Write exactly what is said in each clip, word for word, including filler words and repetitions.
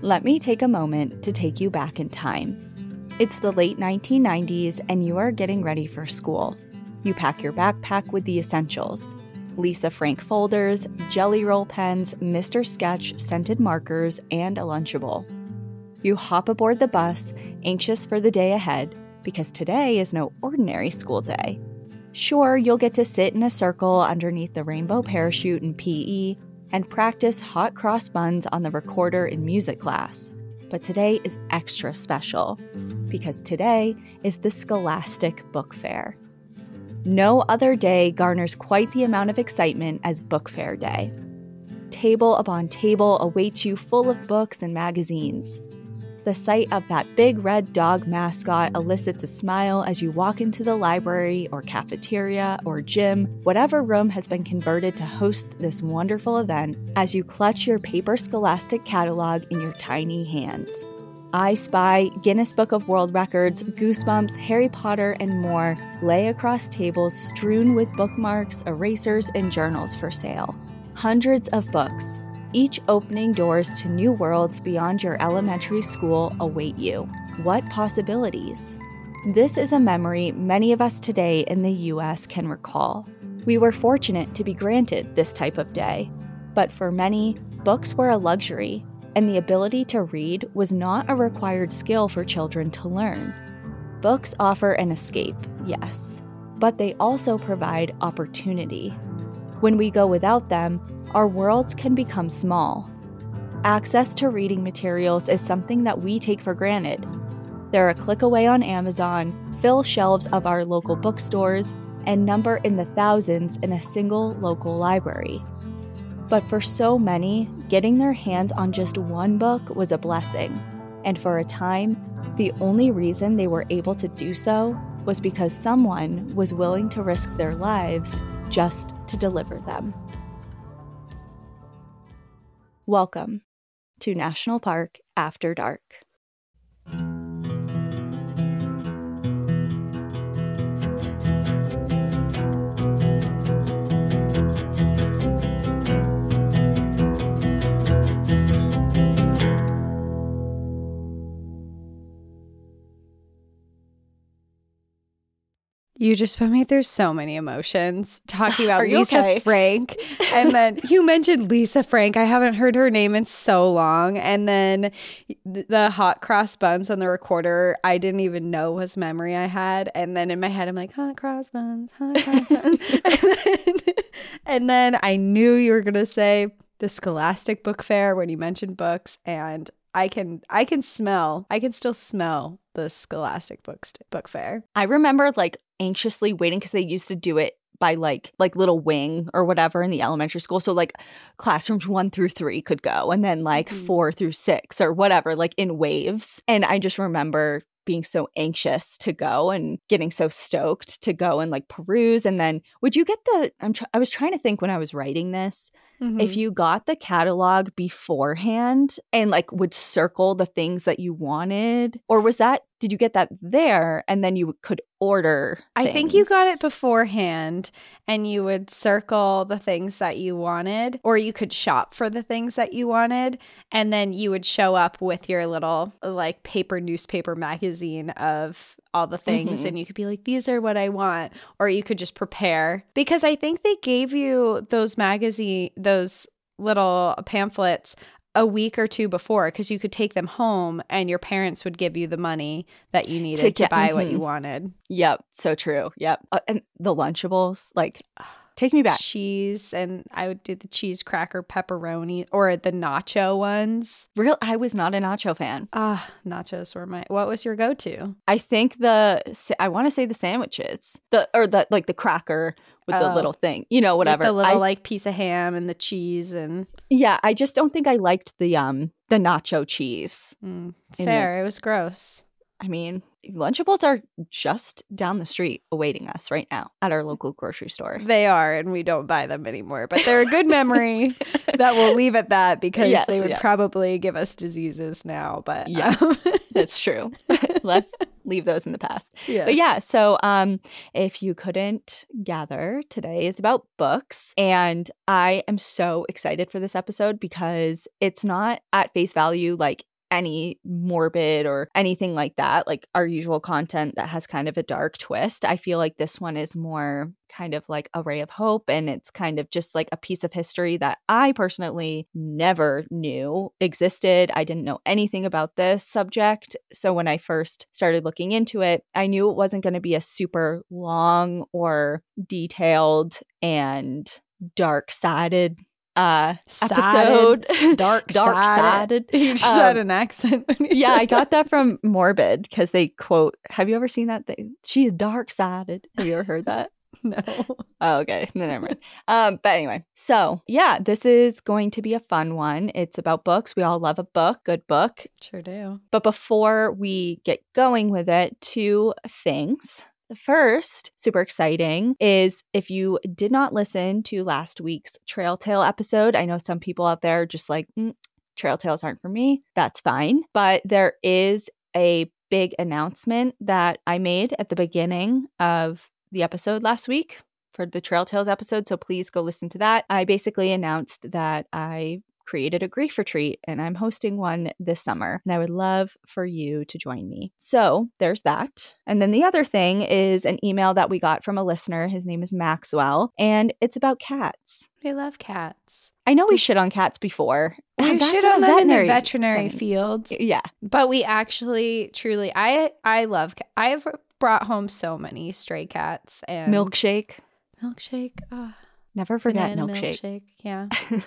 Let me take a moment to take you back in time. It's the late nineteen nineties and you are getting ready for school. You pack your backpack with the essentials: Lisa Frank folders, Jelly Roll pens, Mister Sketch scented markers, and a Lunchable. You hop aboard the bus, anxious for the day ahead, because today is no ordinary school day. Sure, you'll get to sit in a circle underneath the rainbow parachute in P E and practice hot cross buns on the recorder in music class. But today is extra special, because today is the Scholastic Book Fair. No other day garners quite the amount of excitement as Book Fair Day. Table upon table awaits you full of books and magazines. The sight of that big red dog mascot elicits a smile as you walk into the library or cafeteria or gym, whatever room has been converted to host this wonderful event, as you clutch your paper Scholastic catalog in your tiny hands. I spy Guinness Book of World Records, Goosebumps, Harry Potter, and more lay across tables strewn with bookmarks, erasers, and journals for sale. Hundreds of books, each opening doors to new worlds beyond your elementary school, await you. What possibilities? This is a memory many of us today in the U S can recall. We were fortunate to be granted this type of day, but for many, books were a luxury, and the ability to read was not a required skill for children to learn. Books offer an escape, yes, but they also provide opportunity. When we go without them, our worlds can become small. Access to reading materials is something that we take for granted. They're a click away on Amazon, fill shelves of our local bookstores, and number in the thousands in a single local library. But for so many, getting their hands on just one book was a blessing, and for a time, the only reason they were able to do so was because someone was willing to risk their lives just to deliver them. Welcome to National Park After Dark. You just put me through so many emotions talking about Lisa okay? Frank. And then you mentioned Lisa Frank. I haven't heard her name in so long. And then the hot cross buns on the recorder, I didn't even know was memory I had. And then in my head, I'm like, hot cross buns, hot cross buns. and, then, and then I knew you were going to say the Scholastic Book Fair when you mentioned books. And I can I can smell, I can still smell the Scholastic Books Book Fair. I remember like anxiously waiting because they used to do it by like like little wing or whatever in the elementary school. So like classrooms one through three could go, and then like mm-hmm. four through six or whatever, like in waves. And I just remember being so anxious to go and getting so stoked to go and like peruse. And then would you get the, I'm tr- I was trying to think when I was writing this, mm-hmm. if you got the catalog beforehand and like would circle the things that you wanted, or was that, did you get that there and then you could order things? I think you got it beforehand and you would circle the things that you wanted, or you could shop for the things that you wanted, and then you would show up with your little like paper newspaper magazine of all the things, mm-hmm. and you could be like, these are what I want, or you could just prepare, because I think they gave you those magazine those little pamphlets a week or two before, because you could take them home and your parents would give you the money that you needed to, get, to buy mm-hmm. what you wanted. Yep. So true. Yep. Uh, and the Lunchables, like, take me back. Cheese, and I would do the cheese cracker pepperoni or the nacho ones. Real, I was not a nacho fan. Ah, uh, nachos were my, what was your go-to? I think the, I want to say the sandwiches, the, or the, like the cracker with oh, the little thing, you know, whatever. With the little I, like piece of ham and the cheese and. Yeah, I just don't think I liked the, um, the nacho cheese. Mm, fair. The, it was gross. I mean, Lunchables are just down the street awaiting us right now at our local grocery store. They are, and we don't buy them anymore. But they're a good memory that we'll leave at that, because yes, they would yeah. probably give us diseases now. But yeah, um. That's true. Let's leave those in the past. Yes. But yeah, so um, if you couldn't gather, today is about books. And I am so excited for this episode because it's not at face value like any morbid or anything like that, like our usual content that has kind of a dark twist. I feel like this one is more kind of like a ray of hope, and it's kind of just like a piece of history that I personally never knew existed. I didn't know anything about this subject. So when I first started looking into it, I knew it wasn't going to be a super long or detailed and dark-sided uh episode. Dark dark sided. You just Um, had an accent. when you yeah, said I got that from Morbid because they quote, have you ever seen that thing? She's dark sided. Have you ever heard that? no. Oh, okay. No, never mind. Um, but anyway, so yeah, this is going to be a fun one. It's about books. We all love a book, good book. Sure do. But before we get going with it, two things. The first, super exciting, is if you did not listen to last week's Trail Tale episode, I know some people out there are just like, mm, Trail Tales aren't for me. That's fine. But there is a big announcement that I made at the beginning of the episode last week for the Trail Tales episode. So please go listen to that. I basically announced that I created a grief retreat and I'm hosting one this summer, and I would love for you to join me. So there's that. And then the other thing is an email that we got from a listener. His name is Maxwell, and it's about cats. We love cats. I know we shit on cats before. We That's shit in a on them in the veterinary veterinary setting. fields. Yeah. But we actually, truly, I I love, ca- I've brought home so many stray cats and Milkshake. milkshake. Oh, Never forget banana milkshake. milkshake. Yeah.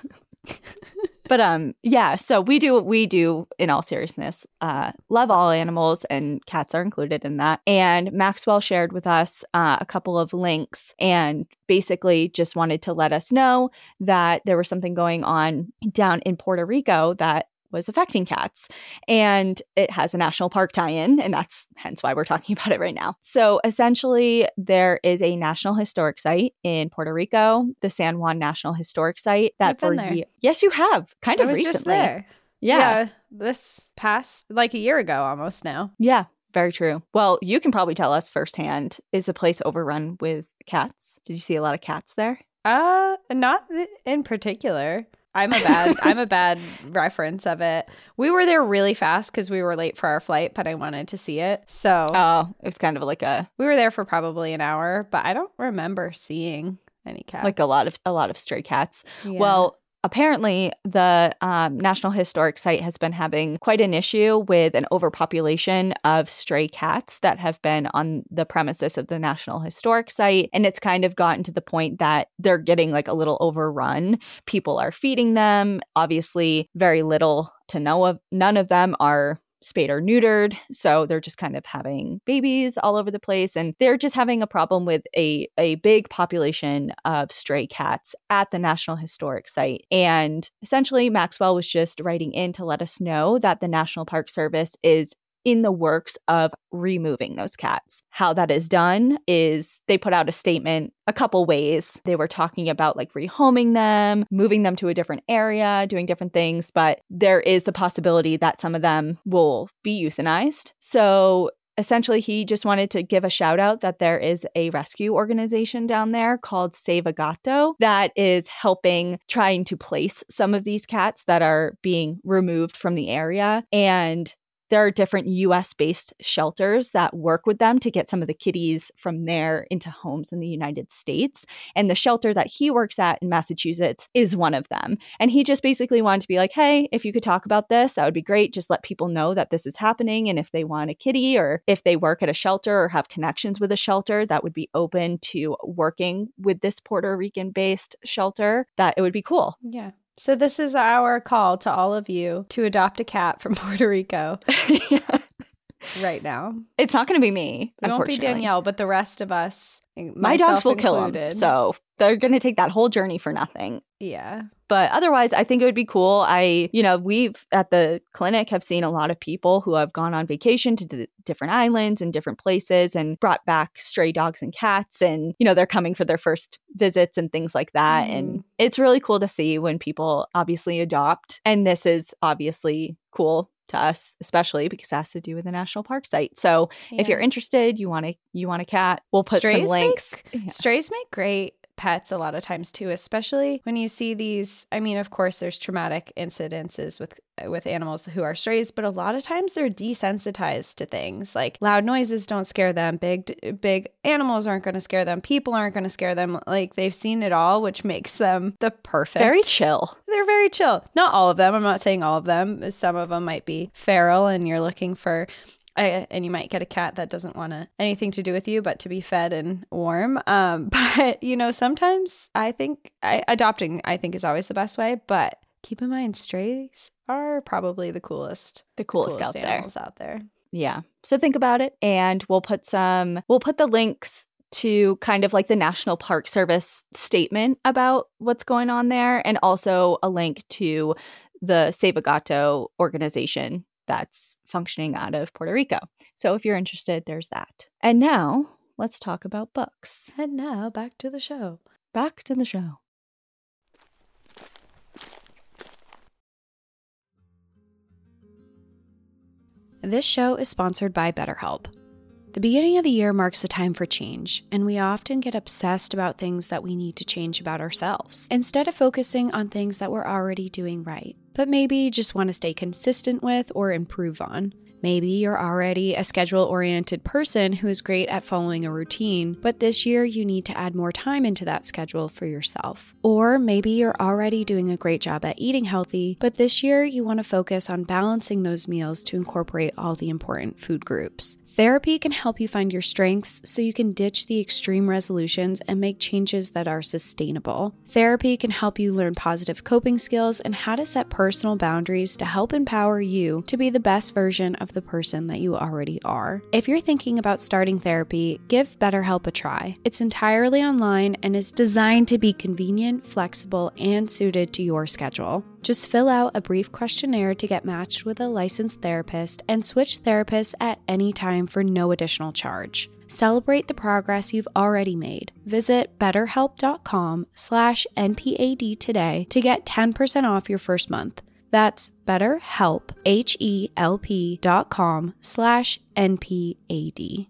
But um yeah, so we do we do in all seriousness uh love all animals, and cats are included in that. And Maxwell shared with us uh, a couple of links and basically just wanted to let us know that there was something going on down in Puerto Rico that was affecting cats, and it has a national park tie-in, and that's hence why we're talking about it right now. So essentially there is a national historic site in Puerto Rico, the San Juan National Historic Site, that I've been for there. ye- yes you have kind I of was recently. just there. Yeah. This past, like a year ago almost now. Yeah, very true. Well, you can probably tell us firsthand, is the place overrun with cats? Did you see a lot of cats there? Uh, not th- in particular. I'm a bad I'm a bad reference of it. We were there really fast because we were late for our flight, but I wanted to see it. So Oh, it was kind of like a we were there for probably an hour, but I don't remember seeing any cats. like a lot of a lot of stray cats. Yeah. Well, apparently the um, National Historic Site has been having quite an issue with an overpopulation of stray cats that have been on the premises of the National Historic Site. And it's kind of gotten to the point that they're getting like a little overrun. People are feeding them. Obviously, very little to know of. None of them are spayed or neutered, so they're just kind of having babies all over the place, and they're just having a problem with a a big population of stray cats at the National Historic Site. And essentially Maxwell was just writing in to let us know that the National Park Service is in the works of removing those cats. How that is done is they put out a statement a couple ways. They were talking about like rehoming them, moving them to a different area, doing different things, but there is the possibility that some of them will be euthanized. So essentially, he just wanted to give a shout out that there is a rescue organization down there called Save a Gato that is helping trying to place some of these cats that are being removed from the area. And there are different U S-based shelters that work with them to get some of the kitties from there into homes in the United States. And the shelter that he works at in Massachusetts is one of them. And he just basically wanted to be like, hey, if you could talk about this, that would be great. Just let people know that this is happening. And if they want a kitty, or if they work at a shelter or have connections with a shelter that would be open to working with this Puerto Rican-based shelter, that it would be cool. Yeah. So this is our call to all of you to adopt a cat from Puerto Rico Yeah. right now. It's not going to be me, It won't be unfortunately. Danielle, but the rest of us, My dogs will kill them, included. so they're going to take that whole journey for nothing. Yeah. But otherwise, I think it would be cool. I, you know, we've at the clinic have seen a lot of people who have gone on vacation to d- different islands and different places and brought back stray dogs and cats. And, you know, they're coming for their first visits and things like that. Mm. And it's really cool to see when people obviously adopt. And this is obviously cool to us, especially because it has to do with the national park site. So if you're Yeah. interested, you want to, you want a cat, we'll put Strays some links. Make, strays make great pets a lot of times too, especially when you see these. I mean, of course, there's traumatic incidences with with animals who are strays, but a lot of times they're desensitized to things like loud noises don't scare them. Big, big animals aren't going to scare them. People aren't going to scare them. Like they've seen it all, which makes them the perfect. Very chill. They're very chill. Not all of them. I'm not saying all of them. Some of them might be feral and you're looking for I, and you might get a cat that doesn't want to, anything to do with you but to be fed and warm. Um, but, you know, sometimes I think I, adopting, I think, is always the best way. But keep in mind, strays are probably the coolest. The coolest, the coolest out animals there. out there. Yeah. So think about it. And we'll put some, we'll put the links to kind of like the National Park Service statement about what's going on there. And also a link to the Save a Gato organization that's functioning out of Puerto Rico. So if you're interested, there's that. And now let's talk about books. And now back to the show. Back to the show. This show is sponsored by BetterHelp. The beginning of the year marks a time for change, and we often get obsessed about things that we need to change about ourselves, instead of focusing on things that we're already doing right, but maybe just want to stay consistent with or improve on. Maybe you're already a schedule-oriented person who is great at following a routine, but this year you need to add more time into that schedule for yourself. Or maybe you're already doing a great job at eating healthy, but this year you want to focus on balancing those meals to incorporate all the important food groups. Therapy can help you find your strengths so you can ditch the extreme resolutions and make changes that are sustainable. Therapy can help you learn positive coping skills and how to set personal boundaries to help empower you to be the best version of the person that you already are. If you're thinking about starting therapy, give BetterHelp a try. It's entirely online and is designed to be convenient, flexible, and suited to your schedule. Just fill out a brief questionnaire to get matched with a licensed therapist and switch therapists at any time for no additional charge. Celebrate the progress you've already made. Visit betterhelp.com slash NPAD today to get ten percent off your first month. That's betterhelp, H-E-L-P dot com slash N-P-A-D.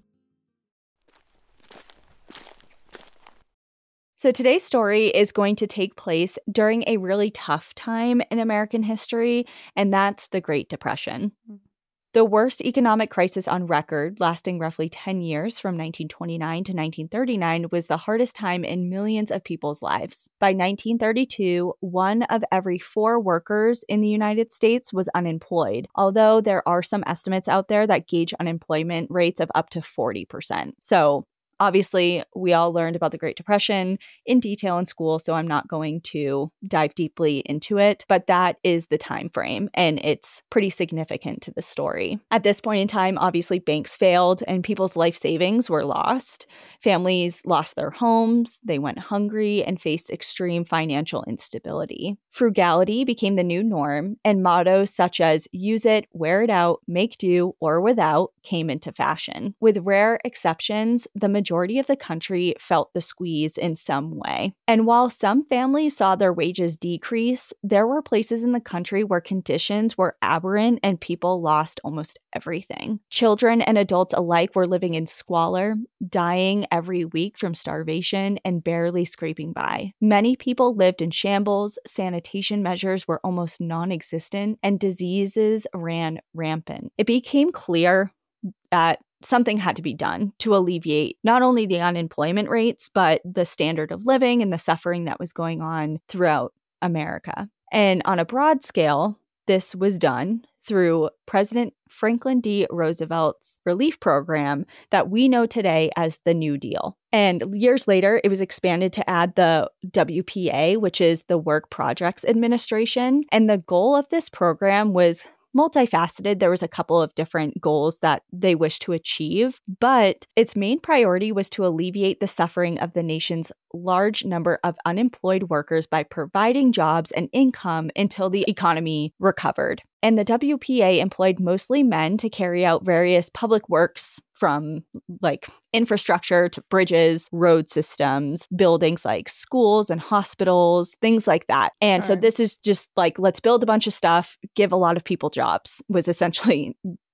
So today's story is going to take place during a really tough time in American history, and that's the Great Depression. The worst economic crisis on record, lasting roughly ten years from nineteen twenty-nine to nineteen thirty-nine, was the hardest time in millions of people's lives. By nineteen thirty-two, one of every four workers in the United States was unemployed, although there are some estimates out there that gauge unemployment rates of up to forty percent. So obviously, we all learned about the Great Depression in detail in school, so I'm not going to dive deeply into it, but that is the time frame, and it's pretty significant to the story. At this point in time, obviously, banks failed, and people's life savings were lost. Families lost their homes, they went hungry, and faced extreme financial instability. Frugality became the new norm, and mottos such as use it, wear it out, make do, or without came into fashion. With rare exceptions, the majority of the country felt the squeeze in some way. And while some families saw their wages decrease, there were places in the country where conditions were aberrant and people lost almost everything. Children and adults alike were living in squalor, dying every week from starvation, and barely scraping by. Many people lived in shambles, sanitation measures were almost non-existent, and diseases ran rampant. It became clear that something had to be done to alleviate not only the unemployment rates, but the standard of living and the suffering that was going on throughout America. And on a broad scale, this was done through President Franklin D. Roosevelt's relief program that we know today as the New Deal. And years later, it was expanded to add the W P A, which is the Work Projects Administration. And the goal of this program was multifaceted. There was a couple of different goals that they wished to achieve, but its main priority was to alleviate the suffering of the nation's large number of unemployed workers by providing jobs and income until the economy recovered. And the W P A employed mostly men to carry out various public works, from like infrastructure to bridges, road systems, buildings like schools and hospitals, things like that. And Sure. so this is just like, let's build a bunch of stuff, give a lot of people jobs, was essentially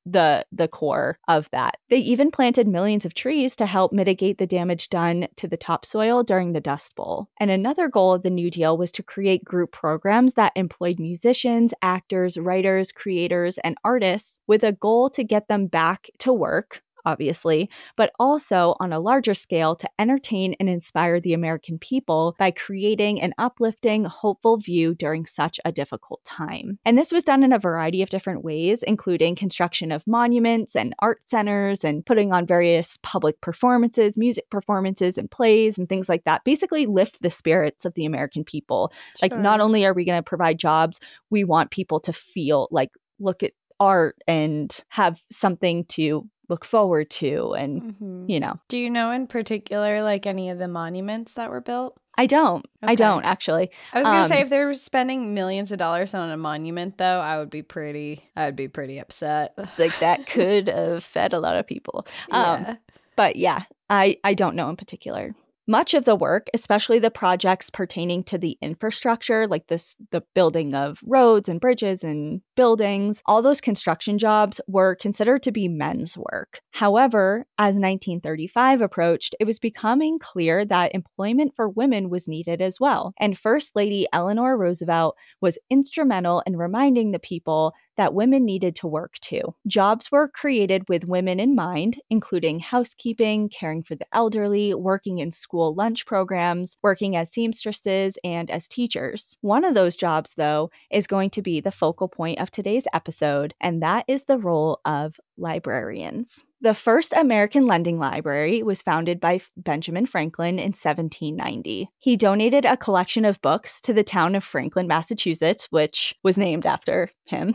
the the core of that. They even planted millions of trees to help mitigate the damage done to the topsoil during the Dust Bowl. And another goal of the New Deal was to create group programs that employed musicians, actors, writers, creators, and artists with a goal to get them back to work, obviously, but also on a larger scale to entertain and inspire the American people by creating an uplifting, hopeful view during such a difficult time. And this was done in a variety of different ways, including construction of monuments and art centers and putting on various public performances, music performances and plays and things like that. Basically lift the spirits of the American people. Sure. Like, not only are we going to provide jobs, we want people to feel like, look at art and have something to look forward to, and mm-hmm. you know. Do you know in particular like any of the monuments that were built? I don't. Okay. I don't actually. I was gonna um, say if they were spending millions of dollars on a monument, though, I would be pretty. I would be pretty upset. It's like that could have fed a lot of people. Um, Yeah. But yeah, I I don't know in particular. Much of the work, especially the projects pertaining to the infrastructure, like this, the building of roads and bridges and buildings, all those construction jobs were considered to be men's work. However, as nineteen thirty-five approached, it was becoming clear that employment for women was needed as well. And First Lady Eleanor Roosevelt was instrumental in reminding the people that women needed to work too. Jobs were created with women in mind, including housekeeping, caring for the elderly, working in school lunch programs, working as seamstresses, and as teachers. One of those jobs, though, is going to be the focal point of today's episode, and that is the role of librarians. The first American lending library was founded by Benjamin Franklin in seventeen ninety. He donated a collection of books to the town of Franklin, Massachusetts, which was named after him.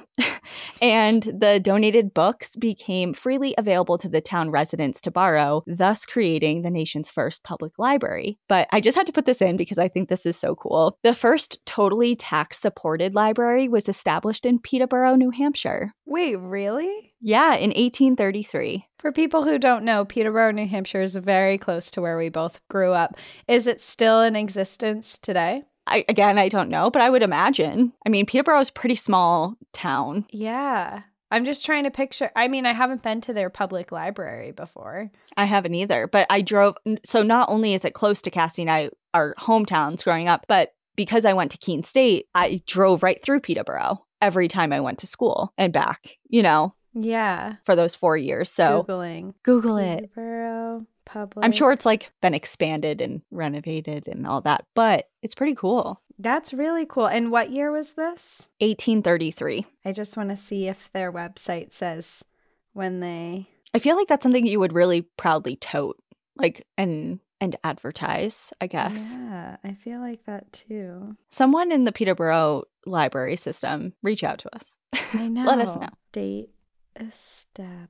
And the donated books became freely available to the town residents to borrow, thus creating the nation's first public library. But I just had to put this in because I think this is so cool. The first totally tax-supported library was established in Peterborough, New Hampshire. Wait, really? Yeah, in eighteen thirty-three. For people who don't know, Peterborough, New Hampshire is very close to where we both grew up. Is it still in existence today? I, again, I don't know, but I would imagine. I mean, Peterborough is a pretty small town. Yeah. I'm just trying to picture. I mean, I haven't been to their public library before. I haven't either, but I drove. So not only is it close to Cassie and I, our hometowns growing up, but because I went to Keene State, I drove right through Peterborough every time I went to school and back, you know. Yeah. For those four years. So Googling. Google it. Peterborough Public. I'm sure it's like been expanded and renovated and all that, but it's pretty cool. That's really cool. And what year was this? eighteen thirty-three. I just want to see if their website says when they... I feel like that's something you would really proudly tote, like, and and advertise, I guess. Yeah, I feel like that too. Someone in the Peterborough library system, reach out to us. I know. Let us know. Date established.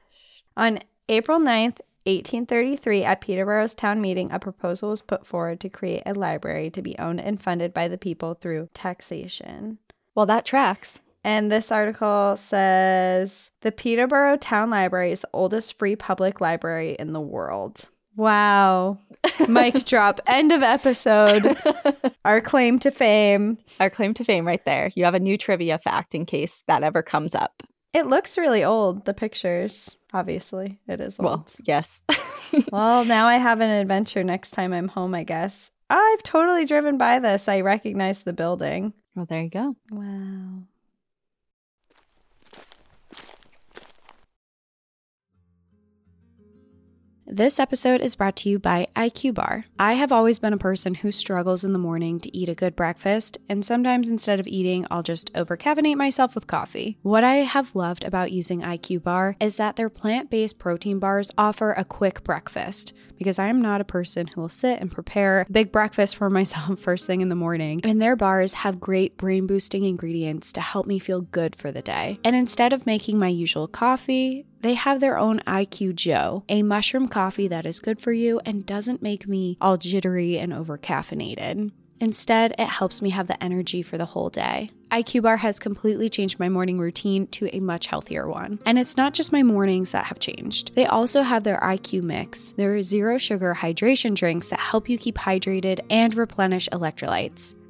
On April ninth, eighteen thirty-three, at Peterborough's town meeting, a proposal was put forward to create a library to be owned and funded by the people through taxation. Well, that tracks. And this article says, the Peterborough Town Library is the oldest free public library in the world. Wow. Mic drop. End of episode. Our claim to fame. Our claim to fame right there. You have a new trivia fact in case that ever comes up. It looks really old, the pictures. Obviously, it is old. Well, yes. Well, now I have an adventure next time I'm home, I guess. I've totally driven by this. I recognize the building. Well, there you go. Wow. This episode is brought to you by I Q Bar. I have always been a person who struggles in the morning to eat a good breakfast, and sometimes instead of eating, I'll just over-caffeinate myself with coffee. What I have loved about using I Q Bar is that their plant-based protein bars offer a quick breakfast, because I am not a person who will sit and prepare a big breakfast for myself first thing in the morning. And their bars have great brain-boosting ingredients to help me feel good for the day. And instead of making my usual coffee, they have their own I Q Joe, a mushroom coffee that is good for you and doesn't make me all jittery and over-caffeinated. Instead, it helps me have the energy for the whole day. I Q Bar has completely changed my morning routine to a much healthier one. And it's not just my mornings that have changed. They also have their I Q Mix. There are zero sugar hydration drinks that help you keep hydrated and replenish electrolytes.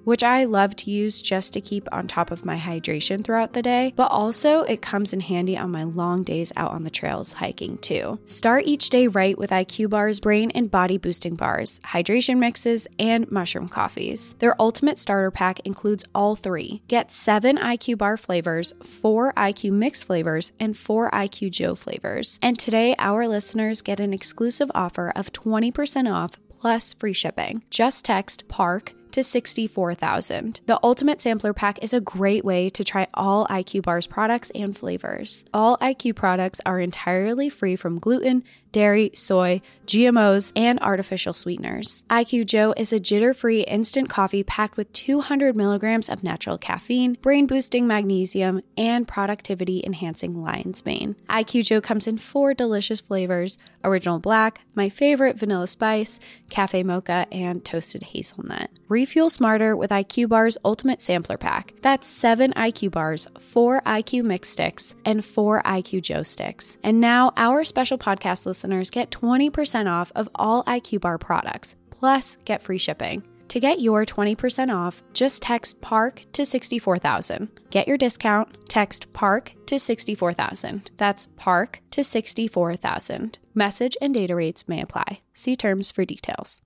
which I love to use just to keep on top of my hydration throughout the day, but also it comes in handy on my long days out on the trails hiking too. Start each day right with I Q Bar's brain and body boosting bars, hydration mixes, and mushroom coffees. Their ultimate starter pack includes all three. Get seven I Q Bar flavors, four I Q Mix flavors, and four I Q Joe flavors. And today, our listeners get an exclusive offer of twenty percent off plus free shipping. Just text PARK to sixty-four thousand. The Ultimate Sampler Pack is a great way to try all I Q Bar's products and flavors. All I Q products are entirely free from gluten, dairy, soy, G M Os, and artificial sweeteners. I Q Joe is a jitter-free instant coffee packed with two hundred milligrams of natural caffeine, brain-boosting magnesium, and productivity-enhancing lion's mane. I Q Joe comes in four delicious flavors: original black, my favorite vanilla spice, cafe mocha, and toasted hazelnut. Refuel smarter with I Q Bar's Ultimate Sampler Pack. That's seven I Q Bars, four I Q Mix Sticks, and four I Q Joe Sticks. And now our special podcast listeners get twenty percent off of all I Q Bar products, plus get free shipping. To get your twenty percent off, just text PARK to sixty-four thousand. Get your discount, text PARK to sixty-four thousand. That's PARK to sixty-four thousand. Message and data rates may apply. See terms for details.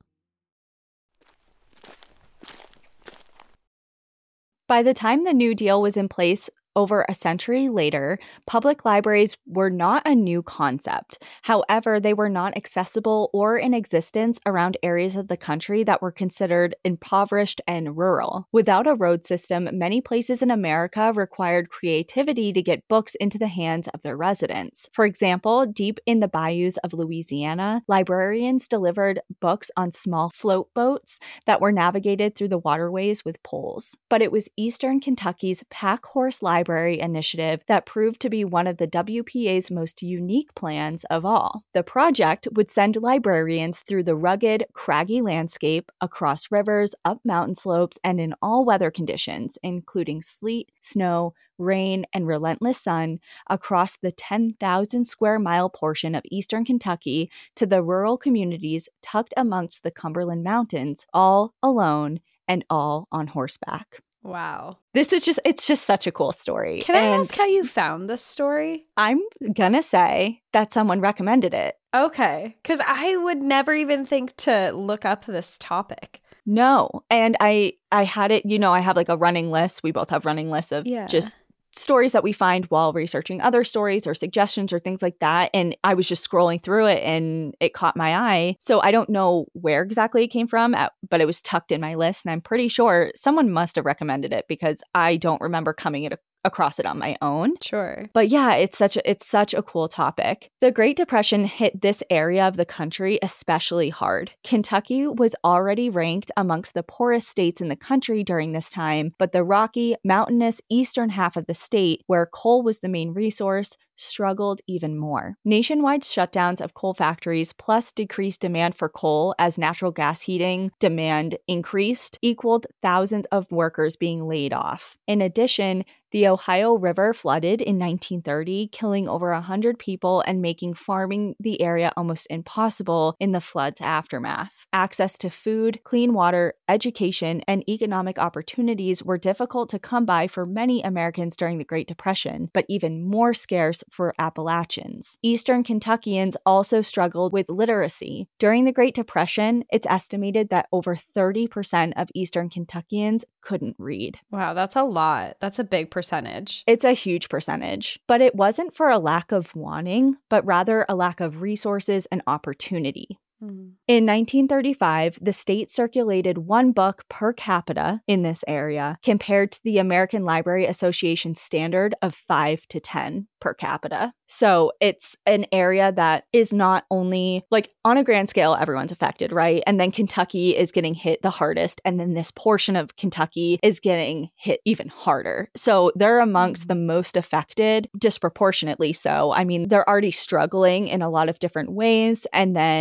By the time the New Deal was in place, over a century later, public libraries were not a new concept. However, they were not accessible or in existence around areas of the country that were considered impoverished and rural. Without a road system, many places in America required creativity to get books into the hands of their residents. For example, deep in the bayous of Louisiana, librarians delivered books on small float boats that were navigated through the waterways with poles. But it was Eastern Kentucky's Pack Horse Library Library initiative that proved to be one of the W P A's most unique plans of all. The project would send librarians through the rugged, craggy landscape, across rivers, up mountain slopes, and in all weather conditions, including sleet, snow, rain, and relentless sun, across the ten thousand square mile portion of eastern Kentucky to the rural communities tucked amongst the Cumberland Mountains, all alone and all on horseback. Wow. This is just, it's just such a cool story. Can I and ask how you found this story? I'm gonna say that someone recommended it. Okay. Because I would never even think to look up this topic. No. And I, I had it, you know, I have like a running list. We both have running lists of Yeah. just stories that we find while researching other stories or suggestions or things like that. And I was just scrolling through it and it caught my eye. So I don't know where exactly it came from, at, but it was tucked in my list. And I'm pretty sure someone must have recommended it because I don't remember coming it across it on my own. Sure. But yeah, it's such a, it's such a cool topic. The Great Depression hit this area of the country especially hard. Kentucky was already ranked amongst the poorest states in the country during this time, but the rocky, mountainous eastern half of the state, where coal was the main resource, struggled even more. Nationwide shutdowns of coal factories plus decreased demand for coal as natural gas heating demand increased equaled thousands of workers being laid off. In addition, the Ohio River flooded in nineteen thirty, killing over one hundred people and making farming the area almost impossible in the flood's aftermath. Access to food, clean water, education, and economic opportunities were difficult to come by for many Americans during the Great Depression, but even more scarce for Appalachians. Eastern Kentuckians also struggled with literacy. During the Great Depression, it's estimated that over thirty percent of Eastern Kentuckians couldn't read. Wow, that's a lot. That's a big percentage. It's a huge percentage, but it wasn't for a lack of wanting, but rather a lack of resources and opportunity. In nineteen thirty-five, the state circulated one book per capita in this area compared to the American Library Association standard of five to ten per capita. So it's an area that is not only, like, on a grand scale, everyone's affected, right? And then Kentucky is getting hit the hardest. And then this portion of Kentucky is getting hit even harder. So they're amongst the most affected, disproportionately so. I mean, they're already struggling in a lot of different ways. And then just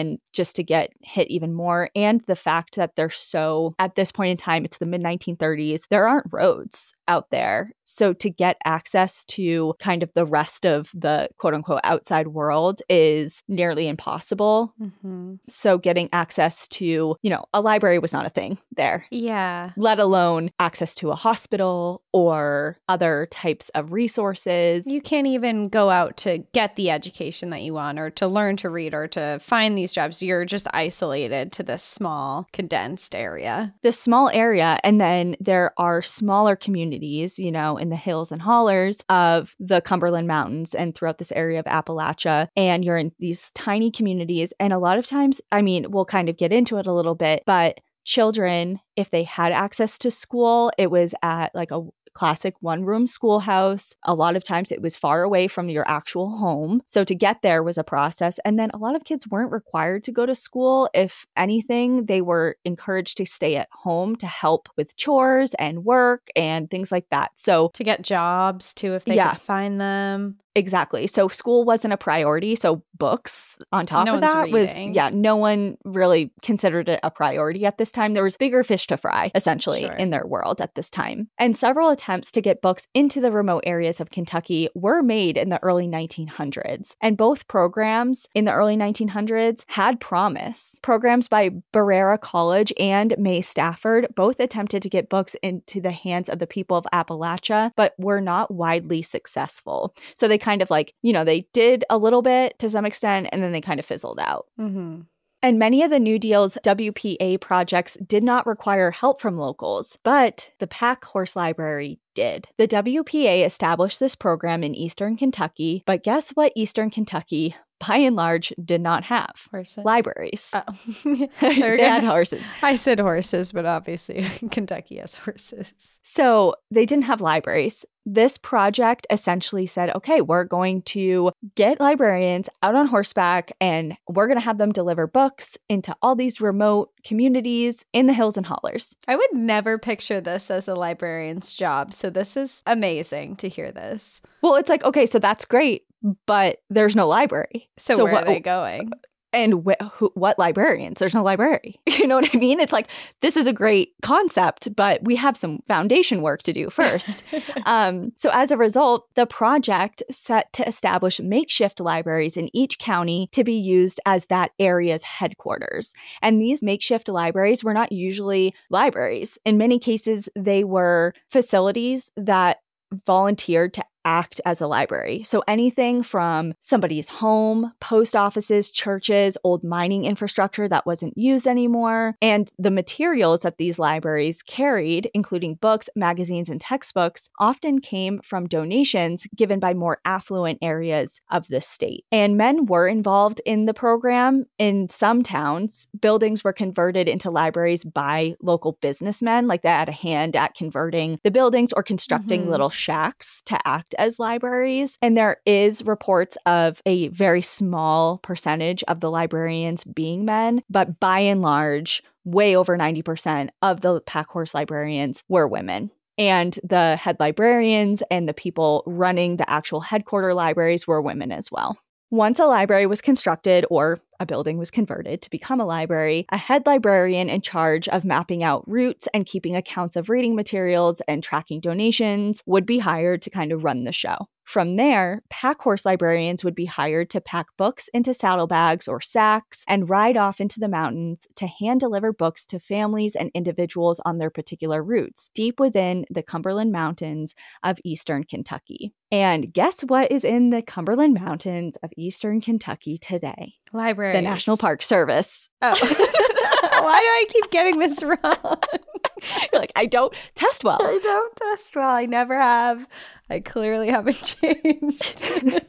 just to get hit even more. And the fact that they're so, at this point in time, it's the mid nineteen thirties, there aren't roads out there. So to get access to kind of the rest of the quote unquote outside world is nearly impossible. Mm-hmm. So getting access to, you know, a library was not a thing there. Yeah. Let alone access to a hospital or other types of resources. You can't even go out to get the education that you want or to learn to read or to find these jobs. You're just isolated to this small, condensed area. This small area. And then there are smaller communities, you know, in the hills and hollers of the Cumberland Mountains and throughout this area of Appalachia. And you're in these tiny communities. And a lot of times, I mean, we'll kind of get into it a little bit, but children, if they had access to school, it was at like a classic one-room schoolhouse. A lot of times it was far away from your actual home. So to get there was a process. And then a lot of kids weren't required to go to school. If anything, they were encouraged to stay at home to help with chores and work and things like that. So to get jobs too, if they yeah. could find them. Exactly. So school wasn't a priority. So books on top no of that reading. was, yeah, no one really considered it a priority at this time. There was bigger fish to fry, essentially, Sure. in their world at this time. And several attempts to get books into the remote areas of Kentucky were made in the early nineteen hundreds. And both programs in the early nineteen hundreds had promise. Programs by Barrera College and May Stafford both attempted to get books into the hands of the people of Appalachia, but were not widely successful. So they kind of like, you know, they did a little bit to some extent, and then they kind of fizzled out. Mm-hmm. And many of the New Deal's W P A projects did not require help from locals, but the Pack Horse Library did. The W P A established this program in Eastern Kentucky, but guess what Eastern Kentucky, by and large, did not have? Horses. Libraries. Oh. They had horses. I said horses, but obviously Kentucky has horses. So they didn't have libraries. This project essentially said, okay, we're going to get librarians out on horseback and we're going to have them deliver books into all these remote communities in the hills and hollers. I would never picture this as a librarian's job. So this is amazing to hear this. Well, it's like, okay, so that's great, but there's no library. So, so where what, are they going? And wh- who, what librarians? There's no library. You know what I mean? It's like, this is a great concept, but we have some foundation work to do first. um, so as a result, the project set to establish makeshift libraries in each county to be used as that area's headquarters. And these makeshift libraries were not usually libraries. In many cases, they were facilities that volunteered to act as a library. So anything from somebody's home, post offices, churches, old mining infrastructure that wasn't used anymore, and the materials that these libraries carried, including books, magazines, and textbooks, often came from donations given by more affluent areas of the state. And men were involved in the program. In some towns, buildings were converted into libraries by local businessmen, like they had a hand at converting the buildings or constructing Mm-hmm. little shacks to act as libraries. And there is reports of a very small percentage of the librarians being men, but by and large, way over ninety percent of the Pack Horse librarians were women. And the head librarians and the people running the actual headquarter libraries were women as well. Once a library was constructed or a building was converted to become a library, a head librarian in charge of mapping out routes and keeping accounts of reading materials and tracking donations would be hired to kind of run the show. From there, pack horse librarians would be hired to pack books into saddlebags or sacks and ride off into the mountains to hand deliver books to families and individuals on their particular routes, deep within the Cumberland Mountains of eastern Kentucky. And guess what is in the Cumberland Mountains of eastern Kentucky today? Libraries. The National Park Service. Oh. Why do I keep getting this wrong? You're like, I don't test well. I don't test well. I never have. I clearly haven't changed.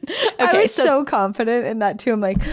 I Okay, was so- so confident in that too. I'm like,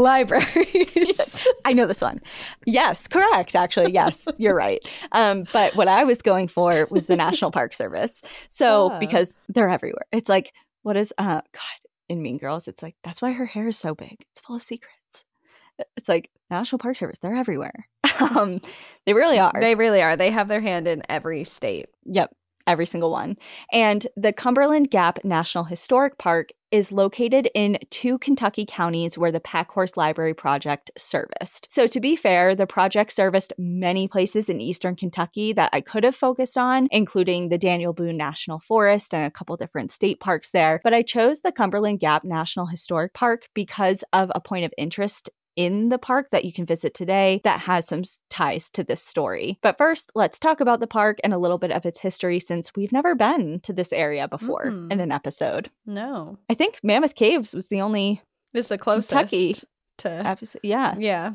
libraries. I know this one. Yes, correct. Actually, yes, you're right. Um, but what I was going for was the National Park Service. So Ah. because they're everywhere. It's like, what is, uh, God, in Mean Girls, it's like, that's why her hair is so big. It's full of secrets. It's like, National Park Service, they're everywhere. um, they really are. They really are. They have their hand in every state. Yep. Every single one. And the Cumberland Gap National Historic Park is located in two Kentucky counties where the Packhorse Library Project serviced. So to be fair, the project serviced many places in eastern Kentucky that I could have focused on, including the Daniel Boone National Forest and a couple different state parks there. But I chose the Cumberland Gap National Historic Park because of a point of interest in the park that you can visit today that has some ties to this story. But first, let's talk about the park and a little bit of its history, since we've never been to this area before mm-hmm. in an episode. No. I think Mammoth Caves was the only It's the closest Kentucky to episode. Yeah. Yeah.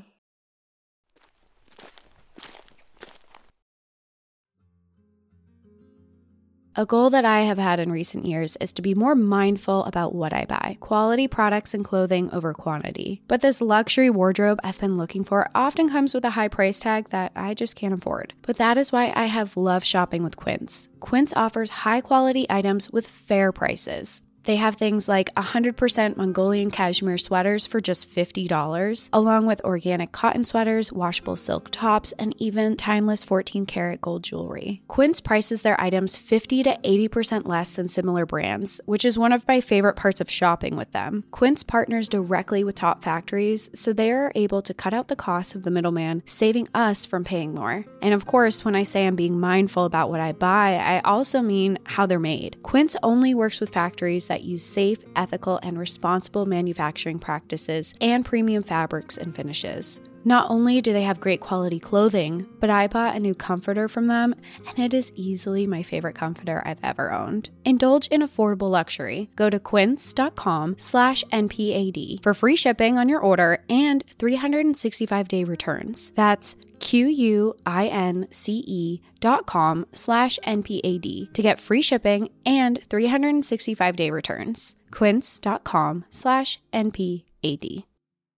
A goal that I have had in recent years is to be more mindful about what I buy. Quality products and clothing over quantity. But this luxury wardrobe I've been looking for often comes with a high price tag that I just can't afford. But that is why I have loved shopping with Quince. Quince offers high quality items with fair prices. They have things like one hundred percent Mongolian cashmere sweaters for just fifty dollars, along with organic cotton sweaters, washable silk tops, and even timeless fourteen karat gold jewelry. Quince prices their items fifty to eighty percent less than similar brands, which is one of my favorite parts of shopping with them. Quince partners directly with top factories, so they are able to cut out the costs of the middleman, saving us from paying more. And of course, when I say I'm being mindful about what I buy, I also mean how they're made. Quince only works with factories that that use safe, ethical, and responsible manufacturing practices and premium fabrics and finishes. Not only do they have great quality clothing, but I bought a new comforter from them, and it is easily my favorite comforter I've ever owned. Indulge in affordable luxury. Go to quince.com slash NPAD for free shipping on your order and three hundred sixty-five day returns. That's Q-U-I-N-C-E dot com slash N-P-A-D to get free shipping and three hundred sixty-five day returns. Quince.com slash N-P-A-D.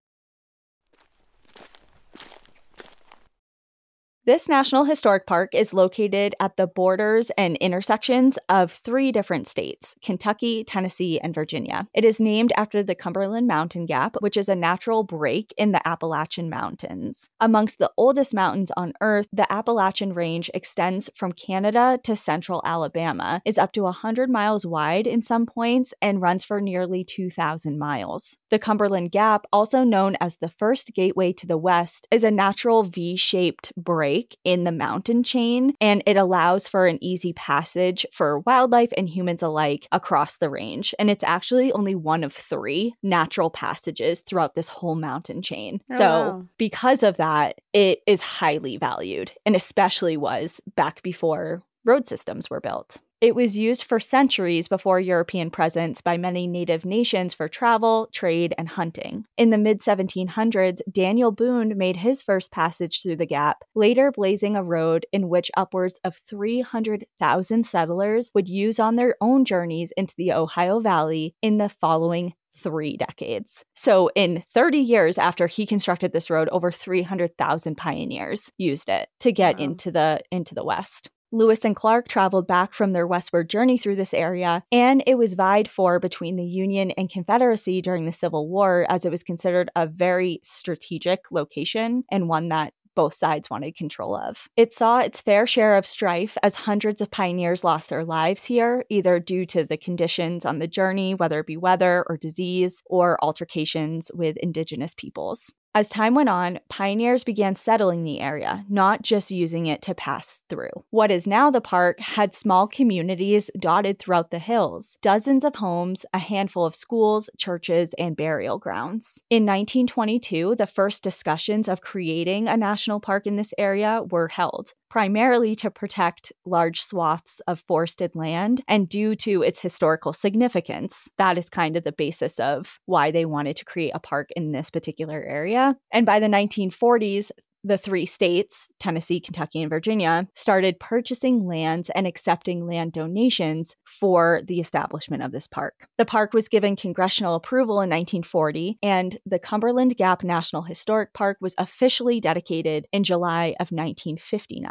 This National Historic Park is located at the borders and intersections of three different states, Kentucky, Tennessee, and Virginia. It is named after the Cumberland Mountain Gap, which is a natural break in the Appalachian Mountains. Amongst the oldest mountains on Earth, the Appalachian Range extends from Canada to central Alabama, is up to one hundred miles wide in some points, and runs for nearly two thousand miles. The Cumberland Gap, also known as the first gateway to the west, is a natural V-shaped break in the mountain chain, and it allows for an easy passage for wildlife and humans alike across the range. And it's actually only one of three natural passages throughout this whole mountain chain. Oh, so wow. Because of that, it is highly valued, and especially was back before road systems were built. It was used for centuries before European presence by many native nations for travel, trade, and hunting. In the mid seventeen hundreds, Daniel Boone made his first passage through the gap, later blazing a road in which upwards of three hundred thousand settlers would use on their own journeys into the Ohio Valley in the following three decades. So in thirty years after he constructed this road, over three hundred thousand pioneers used it to get Wow. into the into the West. Lewis and Clark traveled back from their westward journey through this area, and it was vied for between the Union and Confederacy during the Civil War, as it was considered a very strategic location and one that both sides wanted control of. It saw its fair share of strife as hundreds of pioneers lost their lives here, either due to the conditions on the journey, whether it be weather or disease, or altercations with indigenous peoples. As time went on, pioneers began settling the area, not just using it to pass through. What is now the park had small communities dotted throughout the hills, dozens of homes, a handful of schools, churches, and burial grounds. In nineteen twenty-two, the first discussions of creating a national park in this area were held, primarily to protect large swaths of forested land, and due to its historical significance. That is kind of the basis of why they wanted to create a park in this particular area. And by the nineteen forties, the three states, Tennessee, Kentucky, and Virginia, started purchasing lands and accepting land donations for the establishment of this park. The park was given congressional approval in nineteen forty, and the Cumberland Gap National Historic Park was officially dedicated in July of nineteen fifty-nine.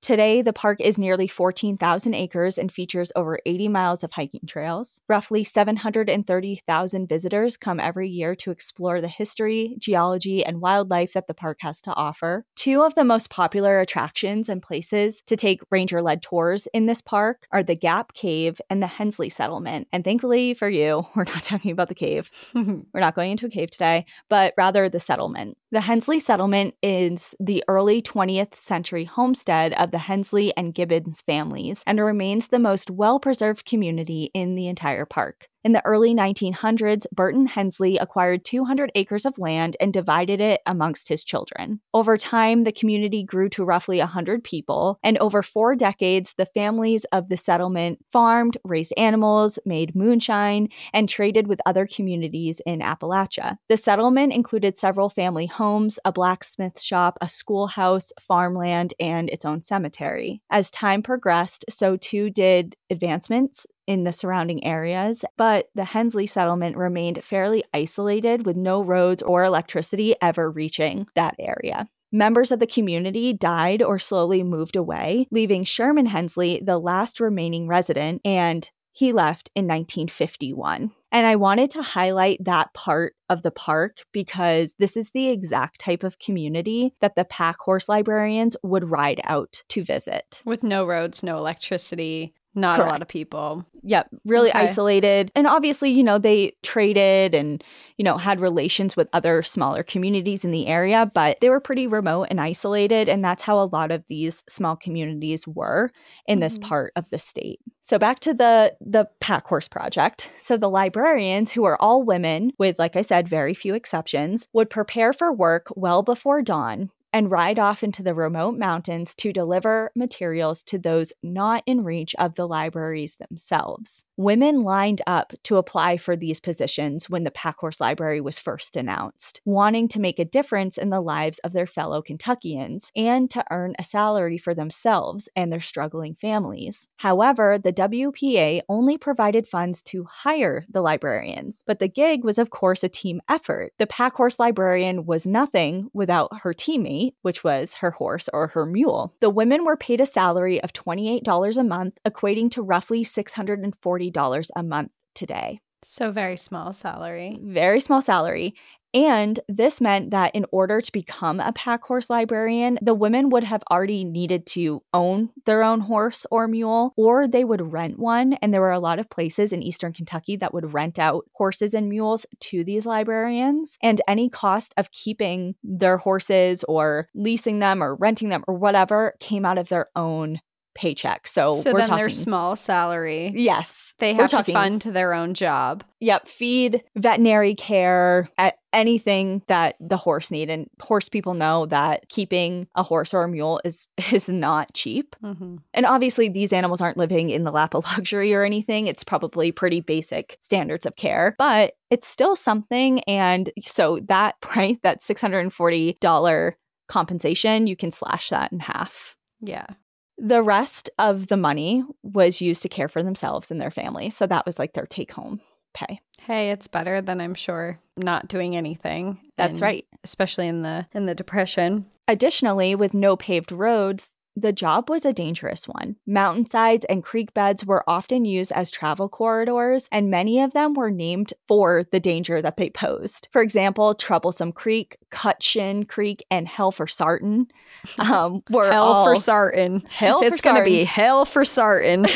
Today, the park is nearly fourteen thousand acres and features over eighty miles of hiking trails. Roughly seven hundred thirty thousand visitors come every year to explore the history, geology, and wildlife that the park has to offer. Two of the most popular attractions and places to take ranger-led tours in this park are the Gap Cave and the Hensley Settlement. And thankfully for you, we're not talking about the cave. We're not going into a cave today, but rather the settlement. The Hensley Settlement is the early twentieth century homestead of the Hensley and Gibbons families and remains the most well-preserved community in the entire park. In the early nineteen hundreds, Burton Hensley acquired two hundred acres of land and divided it amongst his children. Over time, the community grew to roughly one hundred people, and over four decades, the families of the settlement farmed, raised animals, made moonshine, and traded with other communities in Appalachia. The settlement included several family homes, a blacksmith shop, a schoolhouse, farmland, and its own cemetery. As time progressed, so too did advancements in the surrounding areas, but the Hensley settlement remained fairly isolated with no roads or electricity ever reaching that area. Members of the community died or slowly moved away, leaving Sherman Hensley the last remaining resident, and he left in nineteen fifty-one. And I wanted to highlight that part of the park because this is the exact type of community that the pack horse librarians would ride out to visit. With no roads, no electricity. Not Correct. A lot of people. Yep. Really okay. isolated. And obviously, you know, they traded and, you know, had relations with other smaller communities in the area, but they were pretty remote and isolated. And that's how a lot of these small communities were in mm-hmm. this part of the state. So back to the, the Pack Horse Project. So the librarians, who are all women with, like I said, very few exceptions, would prepare for work well before dawn and ride off into the remote mountains to deliver materials to those not in reach of the libraries themselves. Women lined up to apply for these positions when the Pack Horse Library was first announced, wanting to make a difference in the lives of their fellow Kentuckians and to earn a salary for themselves and their struggling families. However, the W P A only provided funds to hire the librarians, but the gig was, of course, a team effort. The Pack Horse Librarian was nothing without her teammate, which was her horse or her mule. The women were paid a salary of twenty-eight dollars a month, equating to roughly six hundred forty dollars a month today. So very small salary. Very small salary. And this meant that in order to become a pack horse librarian, the women would have already needed to own their own horse or mule, or they would rent one. And there were a lot of places in Eastern Kentucky that would rent out horses and mules to these librarians. And any cost of keeping their horses or leasing them or renting them or whatever came out of their own paycheck. So, so we're then talking their small salary. Yes. They have to fund their own job. Yep. Feed, veterinary care, at anything that the horse need. And horse people know that keeping a horse or a mule is is not cheap. Mm-hmm. And obviously these animals aren't living in the lap of luxury or anything. It's probably pretty basic standards of care, but it's still something. And so that price, that six hundred forty dollars compensation, you can slash that in half. Yeah. The rest of the money was used to care for themselves and their family. So that was like their take-home pay. Hey, it's better than, I'm sure, not doing anything. That's and right. Especially in the in the Depression. Additionally, with no paved roads, the job was a dangerous one. Mountainsides and creek beds were often used as travel corridors, and many of them were named for the danger that they posed. For example, Troublesome Creek, Cutshin Creek, and Hell for Sartin um, were Hell all... for Sartin. Hell it's for going to be Hell for Sartin.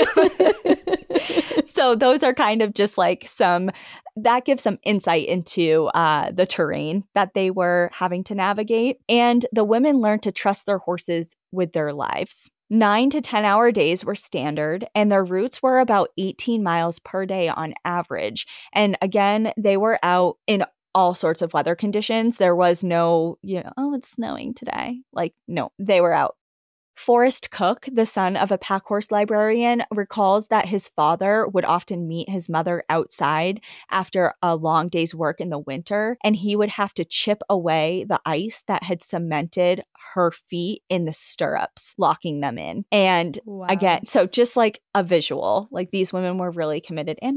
So those are kind of just like some... That gives some insight into uh, the terrain that they were having to navigate. And the women learned to trust their horses with their lives. Nine to ten hour days were standard, and their routes were about eighteen miles per day on average. And again, they were out in all sorts of weather conditions. There was no, you know, oh, it's snowing today. Like, no, they were out. Forrest Cook, the son of a pack horse librarian, recalls that his father would often meet his mother outside after a long day's work in the winter, and he would have to chip away the ice that had cemented her feet in the stirrups, locking them in. And wow. Again, so just like a visual, like these women were really committed, and men,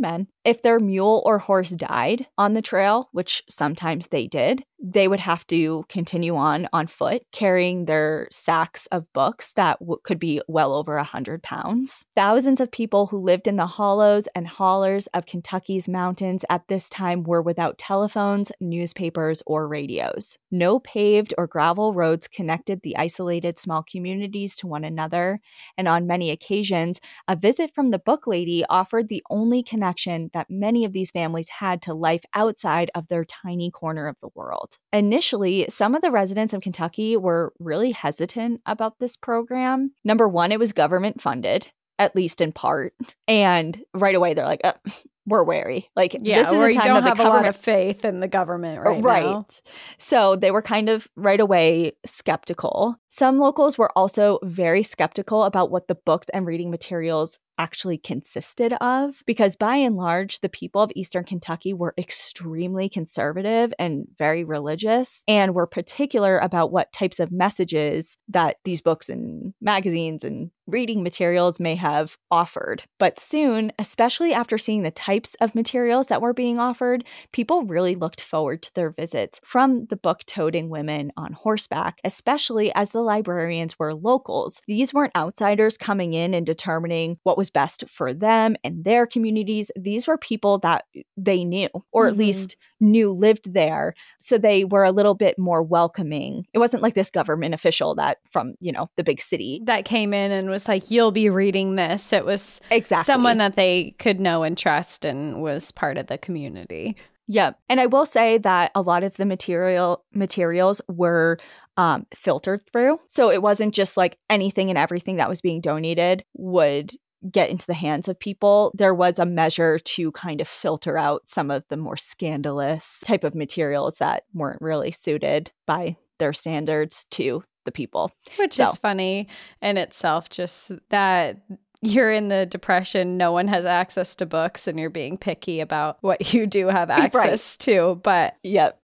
If their mule or horse died on the trail, which sometimes they did, they would have to continue on on foot, carrying their sacks of books that w- could be well over one hundred pounds. Thousands of people who lived in the hollows and hollers of Kentucky's mountains at this time were without telephones, newspapers, or radios. No paved or gravel roads connected the isolated small communities to one another, and on many occasions, a visit from the book lady offered the only connection that many of these families had to life outside of their tiny corner of the world. Initially, some of the residents of Kentucky were really hesitant about this program. Number one, it was government funded, at least in part. And right away, they're like, oh, we're wary. Like, yeah, this is or a time you don't that have the a lot government- of faith in the government right, right now. So they were kind of right away skeptical. Some locals were also very skeptical about what the books and reading materials actually consisted of, because by and large, the people of Eastern Kentucky were extremely conservative and very religious, and were particular about what types of messages that these books and magazines and reading materials may have offered. But soon, especially after seeing the types of materials that were being offered, people really looked forward to their visits from the book-toting women on horseback, especially as the librarians were locals. These weren't outsiders coming in and determining what was best for them and their communities. These were people that they knew, or mm-hmm. at least knew lived there. So they were a little bit more welcoming. It wasn't like this government official that from, you know, the big city that came in and was like, you'll be reading this. It was exactly someone that they could know and trust and was part of the community. Yeah. And I will say that a lot of the material materials were um, filtered through. So it wasn't just like anything and everything that was being donated would get into the hands of people. There was a measure to kind of filter out some of the more scandalous type of materials that weren't really suited by their standards to the people. Which so. is funny in itself, just that you're in the Depression, no one has access to books, and you're being picky about what you do have access right. to. But yep.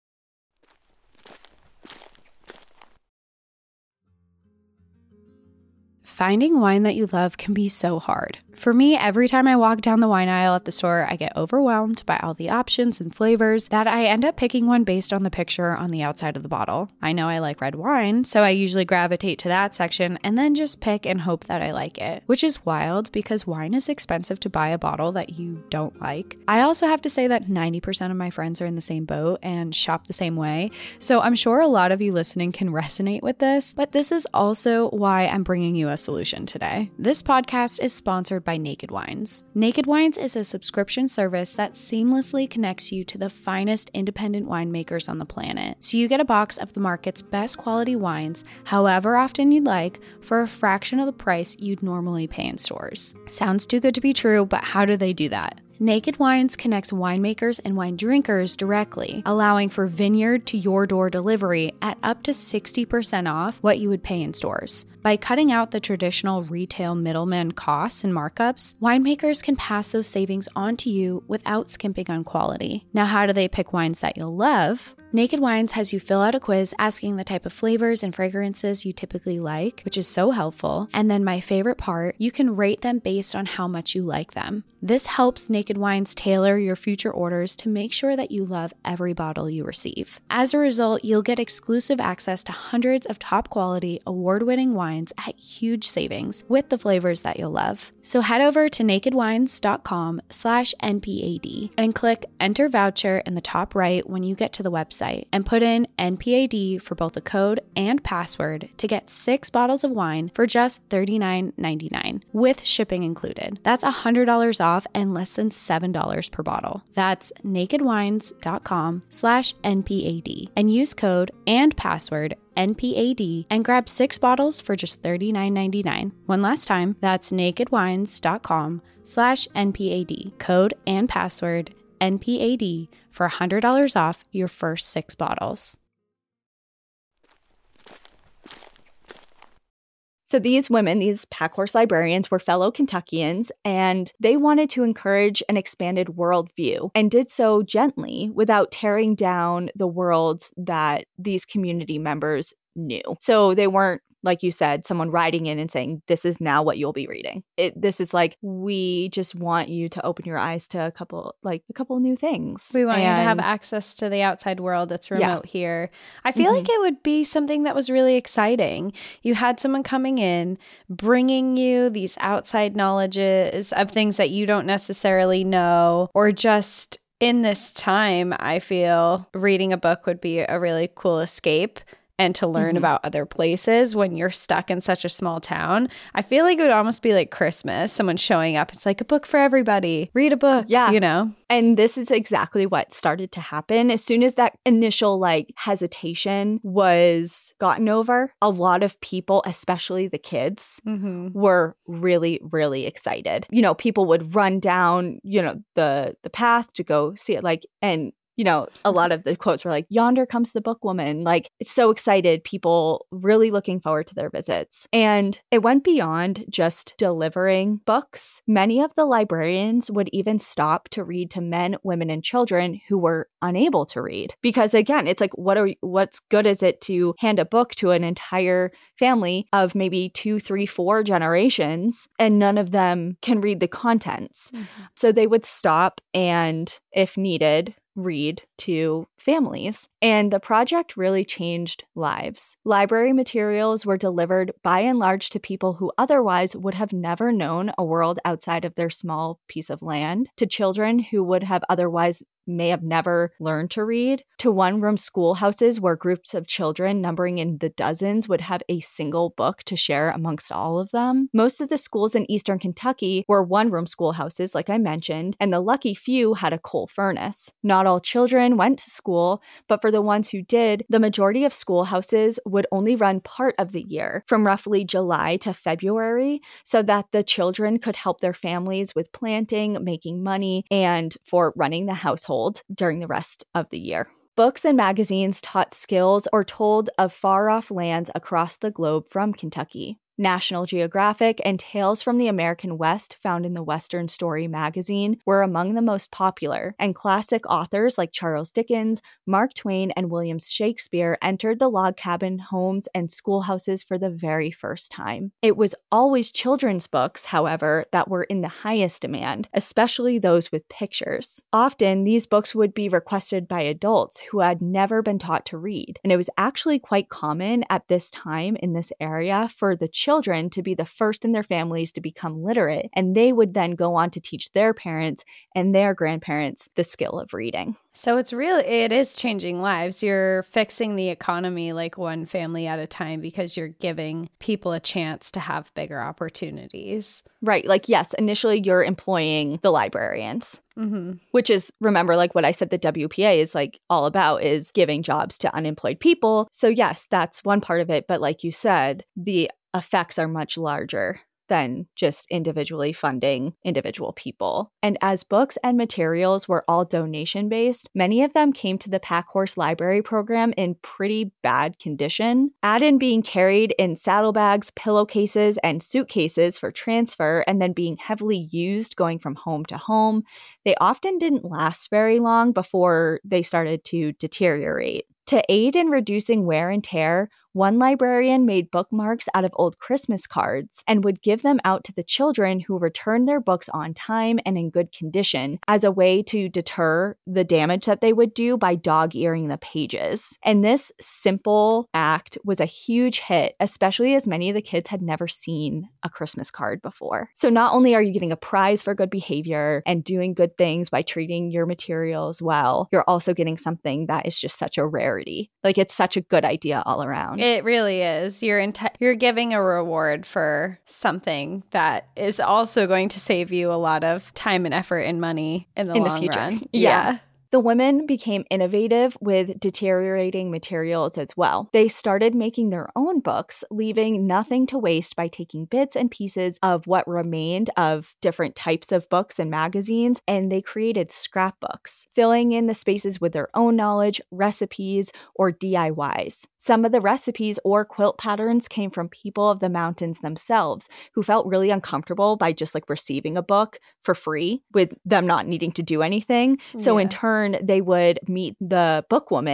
Finding wine that you love can be so hard. For me, every time I walk down the wine aisle at the store, I get overwhelmed by all the options and flavors that I end up picking one based on the picture on the outside of the bottle. I know I like red wine, so I usually gravitate to that section and then just pick and hope that I like it, which is wild because wine is expensive to buy a bottle that you don't like. I also have to say that ninety percent of my friends are in the same boat and shop the same way, so I'm sure a lot of you listening can resonate with this, but this is also why I'm bringing you a solution today. This podcast is sponsored by Naked Wines. Naked Wines is a subscription service that seamlessly connects you to the finest independent winemakers on the planet. So you get a box of the market's best quality wines, however often you'd like, for a fraction of the price you'd normally pay in stores. Sounds too good to be true, but how do they do that? Naked Wines connects winemakers and wine drinkers directly, allowing for vineyard to your door delivery at up to sixty percent off what you would pay in stores. By cutting out the traditional retail middleman costs and markups, winemakers can pass those savings on to you without skimping on quality. Now, how do they pick wines that you'll love? Naked Wines has you fill out a quiz asking the type of flavors and fragrances you typically like, which is so helpful. And then my favorite part, you can rate them based on how much you like them. This helps Naked Wines tailor your future orders to make sure that you love every bottle you receive. As a result, you'll get exclusive access to hundreds of top quality, award-winning wines at huge savings with the flavors that you'll love. So head over to nakedwines.com slash NPAD and click Enter Voucher in the top right when you get to the website and put in N P A D for both the code and password to get six bottles of wine for just thirty-nine ninety-nine with shipping included. That's one hundred dollars off and less than seven dollars per bottle. That's nakedwines.com slash NPAD and use code and password N P A D and grab six bottles for just thirty-nine ninety-nine. One last time, that's nakedwines.com slash NPAD, code and password N P A D for one hundred dollars off your first six bottles. So these women, these pack horse librarians, were fellow Kentuckians, and they wanted to encourage an expanded worldview and did so gently without tearing down the worlds that these community members knew. So they weren't like you said, someone writing in and saying, this is now what you'll be reading. It, this is like, we just want you to open your eyes to a couple, like a couple new things. We want and, you to have access to the outside world. It's remote yeah. here. I feel mm-hmm. like it would be something that was really exciting. You had someone coming in, bringing you these outside knowledges of things that you don't necessarily know, or just in this time, I feel reading a book would be a really cool escape and to learn mm-hmm. about other places when you're stuck in such a small town. I feel like it would almost be like Christmas, someone showing up. It's like a book for everybody. Read a book, yeah. you know? And this is exactly what started to happen. As soon as that initial like hesitation was gotten over, a lot of people, especially the kids, mm-hmm. were really, really excited. You know, people would run down, you know, the the path to go see it, like, and you know, a lot of the quotes were like, yonder comes the book woman. Like, it's so excited. People really looking forward to their visits. And it went beyond just delivering books. Many of the librarians would even stop to read to men, women, and children who were unable to read. Because again, it's like, what are what's good is it to hand a book to an entire family of maybe two, three, four generations, and none of them can read the contents. Mm-hmm. So they would stop and, if needed, read to families. And the project really changed lives. Library materials were delivered by and large to people who otherwise would have never known a world outside of their small piece of land, to children who would have otherwise may have never learned to read, to one-room schoolhouses where groups of children numbering in the dozens would have a single book to share amongst all of them. Most of the schools in Eastern Kentucky were one-room schoolhouses, like I mentioned, and the lucky few had a coal furnace. Not all children went to school, but for the ones who did, the majority of schoolhouses would only run part of the year, from roughly July to February, so that the children could help their families with planting, making money, and for running the household during the rest of the year. Books and magazines taught skills or told of far-off lands across the globe from Kentucky. National Geographic and Tales from the American West, found in the Western Story magazine, were among the most popular, and classic authors like Charles Dickens, Mark Twain, and William Shakespeare entered the log cabin homes and schoolhouses for the very first time. It was always children's books, however, that were in the highest demand, especially those with pictures. Often, these books would be requested by adults who had never been taught to read, and it was actually quite common at this time in this area for the children to be the first in their families to become literate, and they would then go on to teach their parents and their grandparents the skill of reading. So it's really, it is changing lives. You're fixing the economy like one family at a time because you're giving people a chance to have bigger opportunities. Right. Like, yes, initially you're employing the librarians, mm-hmm. which is, remember, like what I said, the W P A is like all about is giving jobs to unemployed people. So yes, that's one part of it. But like you said, the effects are much larger than just individually funding individual people. And as books and materials were all donation-based, many of them came to the Packhorse Library program in pretty bad condition. Add in being carried in saddlebags, pillowcases, and suitcases for transfer, and then being heavily used going from home to home. They often didn't last very long before they started to deteriorate. To aid in reducing wear and tear, one librarian made bookmarks out of old Christmas cards and would give them out to the children who returned their books on time and in good condition as a way to deter the damage that they would do by dog-earing the pages. And this simple act was a huge hit, especially as many of the kids had never seen a Christmas card before. So not only are you getting a prize for good behavior and doing good things by treating your materials well, you're also getting something that is just such a rarity. Like, it's such a good idea all around. It really is. You're enti- you're giving a reward for something that is also going to save you a lot of time and effort and money in the in long the future. run. Yeah. yeah. The women became innovative with deteriorating materials as well. They started making their own books, leaving nothing to waste by taking bits and pieces of what remained of different types of books and magazines, and they created scrapbooks, filling in the spaces with their own knowledge, recipes, or D I Ys. Some of the recipes or quilt patterns came from people of the mountains themselves who felt really uncomfortable by just like receiving a book for free with them not needing to do anything. So yeah. in turn, they would meet the bookwoman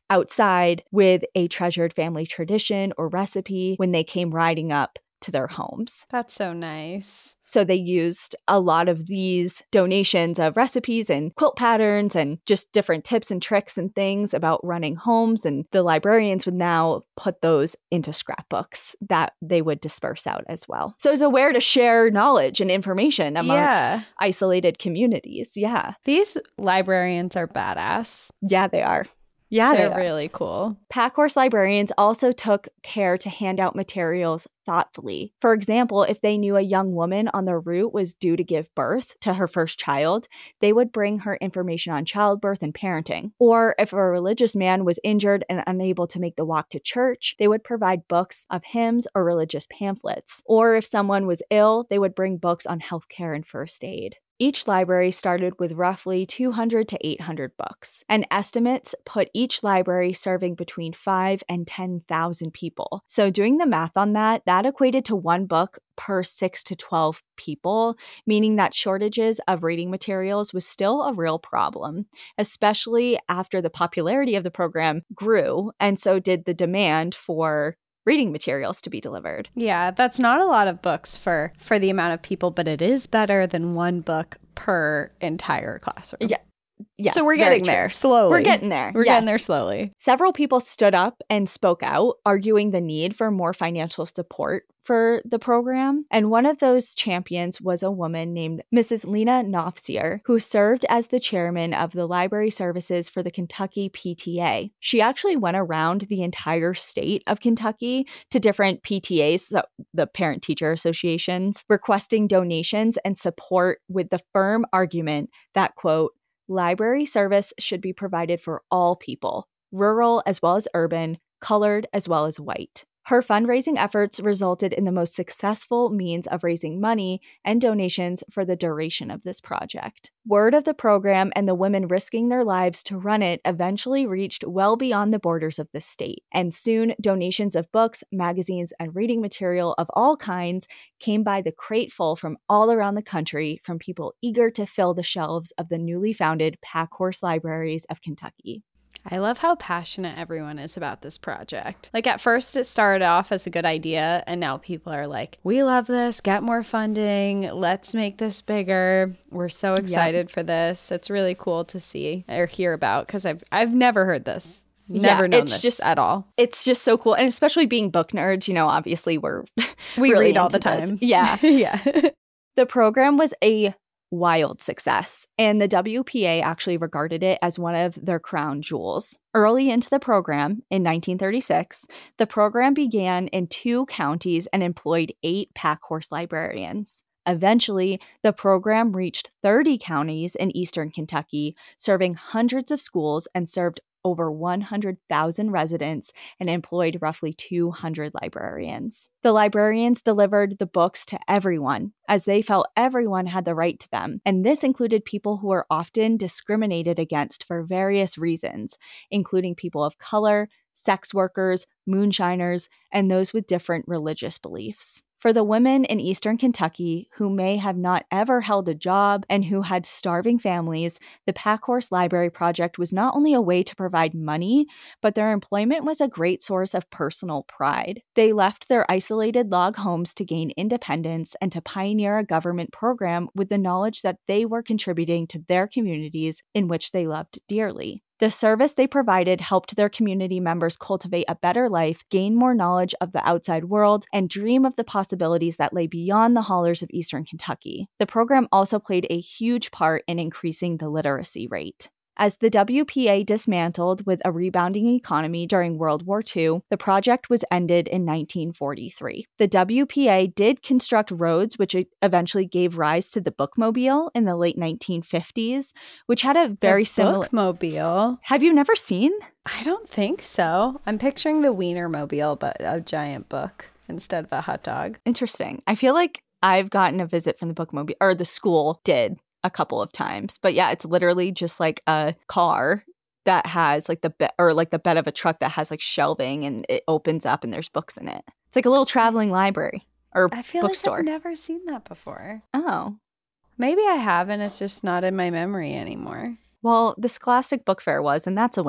outside with a treasured family tradition or recipe when they came riding up to their homes. That's so nice. So they used a lot of these donations of recipes and quilt patterns and just different tips and tricks and things about running homes. And the librarians would now put those into scrapbooks that they would disperse out as well. So it's a way to share knowledge and information amongst Yeah. isolated communities. Yeah. These librarians are badass. Yeah, they are. Yeah, They're they are. really cool. Pack horse librarians also took care to hand out materials thoughtfully. For example, if they knew a young woman on their route was due to give birth to her first child, they would bring her information on childbirth and parenting. Or if a religious man was injured and unable to make the walk to church, they would provide books of hymns or religious pamphlets. Or if someone was ill, they would bring books on healthcare and first aid. Each library started with roughly two hundred to eight hundred books, and estimates put each library serving between five and ten thousand people. So doing the math on that, that equated to one book per six to twelve people, meaning that shortages of reading materials was still a real problem, especially after the popularity of the program grew, and so did the demand for reading materials to be delivered. Yeah, that's not a lot of books for for the amount of people, but it is better than one book per entire classroom. Yeah. Yes, so we're very getting true. there slowly. We're getting there. We're yes. getting there slowly. Several people stood up and spoke out, arguing the need for more financial support for the program. And one of those champions was a woman named Missus Lena Nofsier, who served as the chairman of the library services for the Kentucky P T A. She actually went around the entire state of Kentucky to different P T As, so the parent-teacher associations, requesting donations and support with the firm argument that, quote, library service should be provided for all people, rural as well as urban, colored as well as white. Her fundraising efforts resulted in the most successful means of raising money and donations for the duration of this project. Word of the program and the women risking their lives to run it eventually reached well beyond the borders of the state, and soon donations of books, magazines, and reading material of all kinds came by the crateful from all around the country from people eager to fill the shelves of the newly founded Pack Horse Libraries of Kentucky. I love how passionate everyone is about this project. Like at first it started off as a good idea and now people are like, we love this, get more funding, let's make this bigger. We're so excited yep. for this. It's really cool to see or hear about because I've I've never heard this. Never yeah, known this just, at all. It's just so cool. And especially being book nerds, you know, obviously we're We really read all the this. time. Yeah. yeah. The program was a wild success, and the W P A actually regarded it as one of their crown jewels. Early into the program, in nineteen thirty-six, the program began in two counties and employed eight pack horse librarians. Eventually, the program reached thirty counties in eastern Kentucky, serving hundreds of schools and served over one hundred thousand residents and employed roughly two hundred librarians. The librarians delivered the books to everyone, as they felt everyone had the right to them, and this included people who were often discriminated against for various reasons, including people of color, sex workers, moonshiners, and those with different religious beliefs. For the women in eastern Kentucky who may have not ever held a job and who had starving families, the Pack Horse Library Project was not only a way to provide money, but their employment was a great source of personal pride. They left their isolated log homes to gain independence and to pioneer a government program with the knowledge that they were contributing to their communities in which they loved dearly. The service they provided helped their community members cultivate a better life, gain more knowledge of the outside world, and dream of the possibilities that lay beyond the hollers of eastern Kentucky. The program also played a huge part in increasing the literacy rate. As the W P A dismantled with a rebounding economy during World War Two, the project was ended in nineteen forty-three. The W P A did construct roads, which eventually gave rise to the Bookmobile in the late nineteen fifties, which had a very the similar... Bookmobile? Have you never seen? I don't think so. I'm picturing the Wienermobile, but a giant book instead of a hot dog. Interesting. I feel like I've gotten a visit from the Bookmobile, or the school did. A couple of times, but yeah, it's literally just like a car that has like the bed or like the bed of a truck that has like shelving and it opens up and there's books in it. It's like a little traveling library or I feel bookstore. like I've never seen that before. Oh, maybe I haven't. It's just not in my memory anymore. Well, the Scholastic Book Fair was, and that's a win.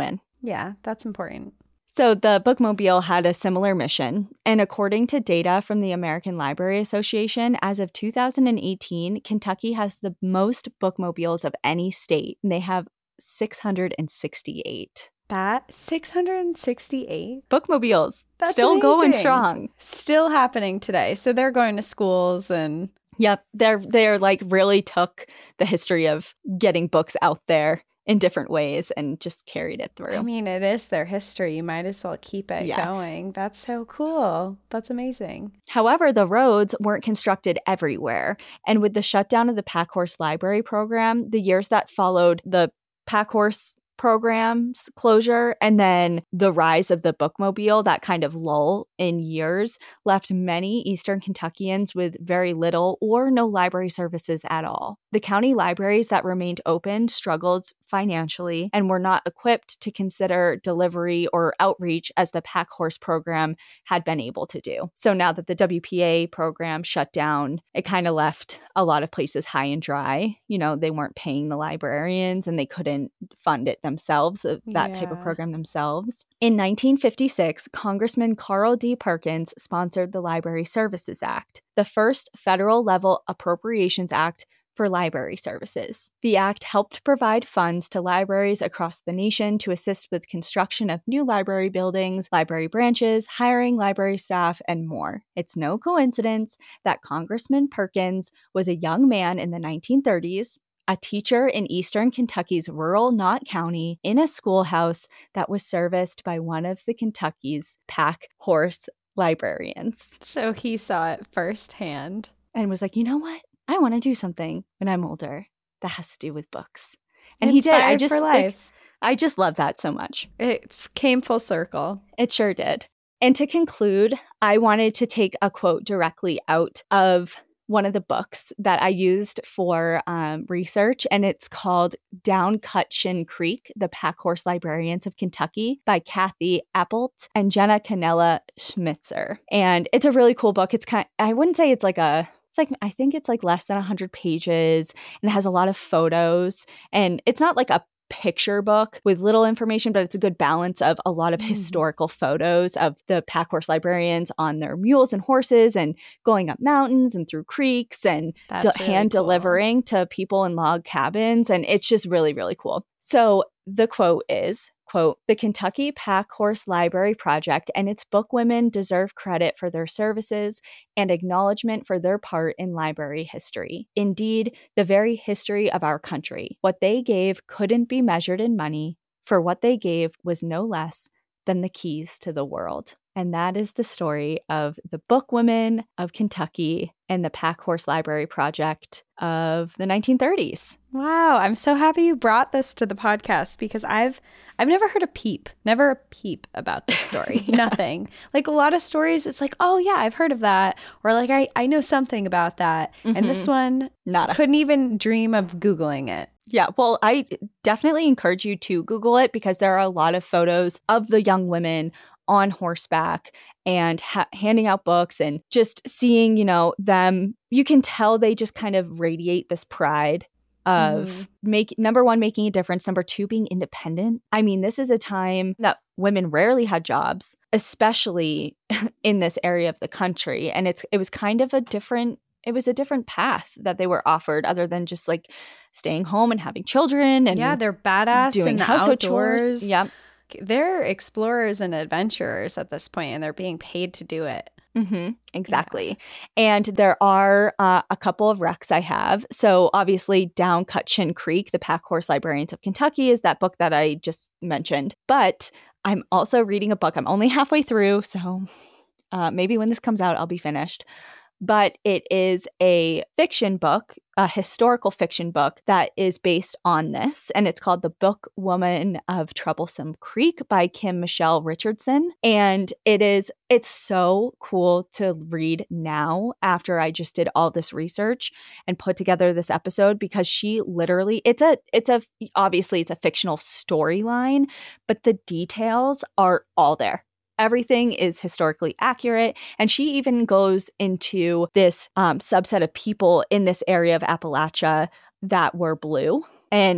Yeah, that's important. So the bookmobile had a similar mission, and according to data from the American Library Association, as of two thousand eighteen, Kentucky has the most bookmobiles of any state, and they have six hundred sixty-eight. That six hundred sixty-eight? Bookmobiles. That's still amazing. Going strong. Still happening today. So they're going to schools and... Yep, they're they're like really took the history of getting books out there in different ways and just carried it through. I mean, it is their history. You might as well keep it Yeah. going. That's so cool. That's amazing. However, the roads weren't constructed everywhere. And with the shutdown of the Packhorse Library program, the years that followed the Packhorse program's closure and then the rise of the bookmobile, that kind of lull in years, left many Eastern Kentuckians with very little or no library services at all. The county libraries that remained open struggled financially and were not equipped to consider delivery or outreach as the Packhorse program had been able to do. So now that the W P A program shut down, it kind of left a lot of places high and dry. You know, they weren't paying the librarians and they couldn't fund it themselves, that yeah. type of program themselves. In nineteen fifty-six, Congressman Carl D. Perkins sponsored the Library Services Act, the first federal level appropriations act for library services. The act helped provide funds to libraries across the nation to assist with construction of new library buildings, library branches, hiring library staff, and more. It's no coincidence that Congressman Perkins was a young man in the nineteen thirties, a teacher in Eastern Kentucky's rural Knott County in a schoolhouse that was serviced by one of the Kentucky's Packhorse librarians. So he saw it firsthand. And was like, you know what? I want to do something when I'm older that has to do with books. And Inspired he did. I just for life. Like, I just love that so much. It came full circle. It sure did. And to conclude, I wanted to take a quote directly out of one of the books that I used for um, research, and it's called Down Cutchin Creek, The Packhorse Librarians of Kentucky by Kathy Appelt and Jenna Canella Schmitzer. And it's a really cool book. It's kind of, I wouldn't say it's like a It's like, I think it's like less than one hundred pages and it has a lot of photos. And it's not like a picture book with little information, but it's a good balance of a lot of mm. historical photos of the Packhorse librarians on their mules and horses and going up mountains and through creeks and de- really hand cool. delivering to people in log cabins. And it's just really, really cool. So the quote is, quote, "The Kentucky Packhorse Library Project and its bookwomen deserve credit for their services and acknowledgement for their part in library history. Indeed, the very history of our country. What they gave couldn't be measured in money, for what they gave was no less than the keys to the world." And that is the story of the bookwomen of Kentucky and the Packhorse Library Project of the nineteen thirties. Wow, I'm so happy you brought this to the podcast because I've I've never heard a peep, never a peep about this story. yeah. Nothing. Like a lot of stories, it's like, oh yeah, I've heard of that. Or like, I, I know something about that. Mm-hmm. And this one, Nada. Couldn't even dream of Googling it. Yeah, well, I definitely encourage you to Google it because there are a lot of photos of the young women on horseback and ha- handing out books and just seeing, you know, them. You can tell they just kind of radiate this pride of mm. make number one, making a difference. Number two, being independent. I mean, this is a time that women rarely had jobs, especially in this area of the country. And it's it was kind of a different It was a different path that they were offered other than just like staying home and having children. And yeah, they're badass doing in the household outdoors. chores. Yep. They're explorers and adventurers at this point, and they're being paid to do it. Mm-hmm, exactly. Yeah. And there are uh, a couple of recs I have. So obviously Down Cutchin Creek, The Packhorse Librarians of Kentucky is that book that I just mentioned. But I'm also reading a book. I'm only halfway through, so uh, maybe when this comes out, I'll be finished. But it is a fiction book, a historical fiction book that is based on this. And it's called The Bookwoman of Troublesome Creek by Kim Michelle Richardson. And it is, it's so cool to read now after I just did all this research and put together this episode because she literally, it's a, it's a, obviously it's a fictional storyline, but the details are all there. Everything is historically accurate. And she even goes into this um, subset of people in this area of Appalachia that were blue. And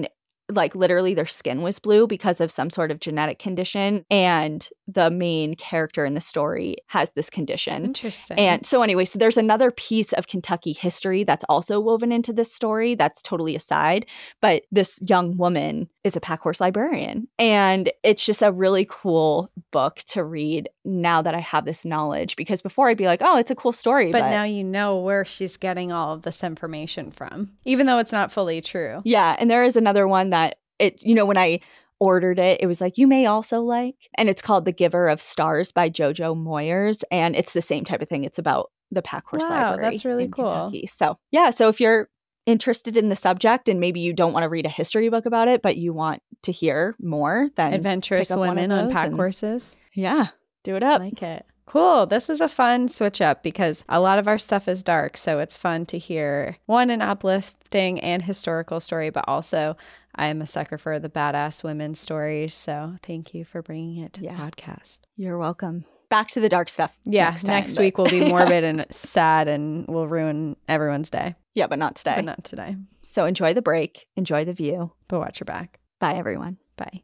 like literally their skin was blue because of some sort of genetic condition. And the main character in the story has this condition. Interesting. And so anyway, so there's another piece of Kentucky history that's also woven into this story that's totally aside. But this young woman is a pack horse librarian. And it's just a really cool book to read now that I have this knowledge, because before I'd be like, oh, it's a cool story. But, but now you know where she's getting all of this information from, even though it's not fully true. Yeah. And there is another one that it, you know, when I ordered it, it was like, you may also like, and it's called The Giver of Stars by Jojo Moyers. And it's the same type of thing. It's about the pack horse Wow, library. that's really in cool. Kentucky. So yeah. So if you're interested in the subject and maybe you don't want to read a history book about it, but you want to hear more, then Adventurous pick up one of women on those pack and- horses. Yeah. Do it I up. like it. Cool. This was a fun switch up because a lot of our stuff is dark. So it's fun to hear one, an uplifting and historical story, but also I am a sucker for the badass women's stories. So thank you for bringing it to Yeah. the podcast. You're welcome. Back to the dark stuff. Yeah. Next, Next, time, week but- will be morbid and sad and will ruin everyone's day, Yeah, but not today. but not today. So enjoy the break. Enjoy the view. But watch your back. Bye, everyone. Bye.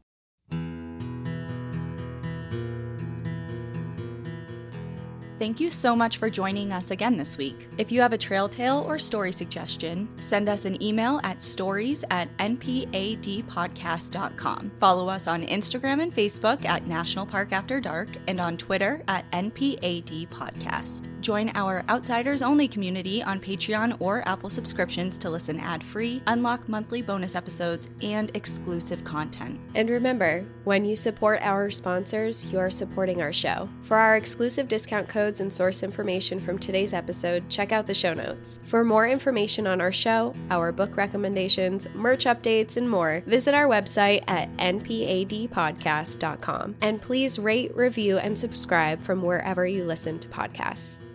Thank you so much for joining us again this week. If you have a trail tale or story suggestion, send us an email at stories at n p a d podcast dot com. Follow us on Instagram and Facebook at National Park After Dark and on Twitter at N P A D Podcast. Join our Outsiders Only community on Patreon or Apple subscriptions to listen ad-free, unlock monthly bonus episodes, and exclusive content. And remember, when you support our sponsors, you are supporting our show. For our exclusive discount codes and source information from today's episode, check out the show notes. For more information on our show, our book recommendations, merch updates, and more, visit our website at n p a d podcast dot com. And please rate, review, and subscribe from wherever you listen to podcasts.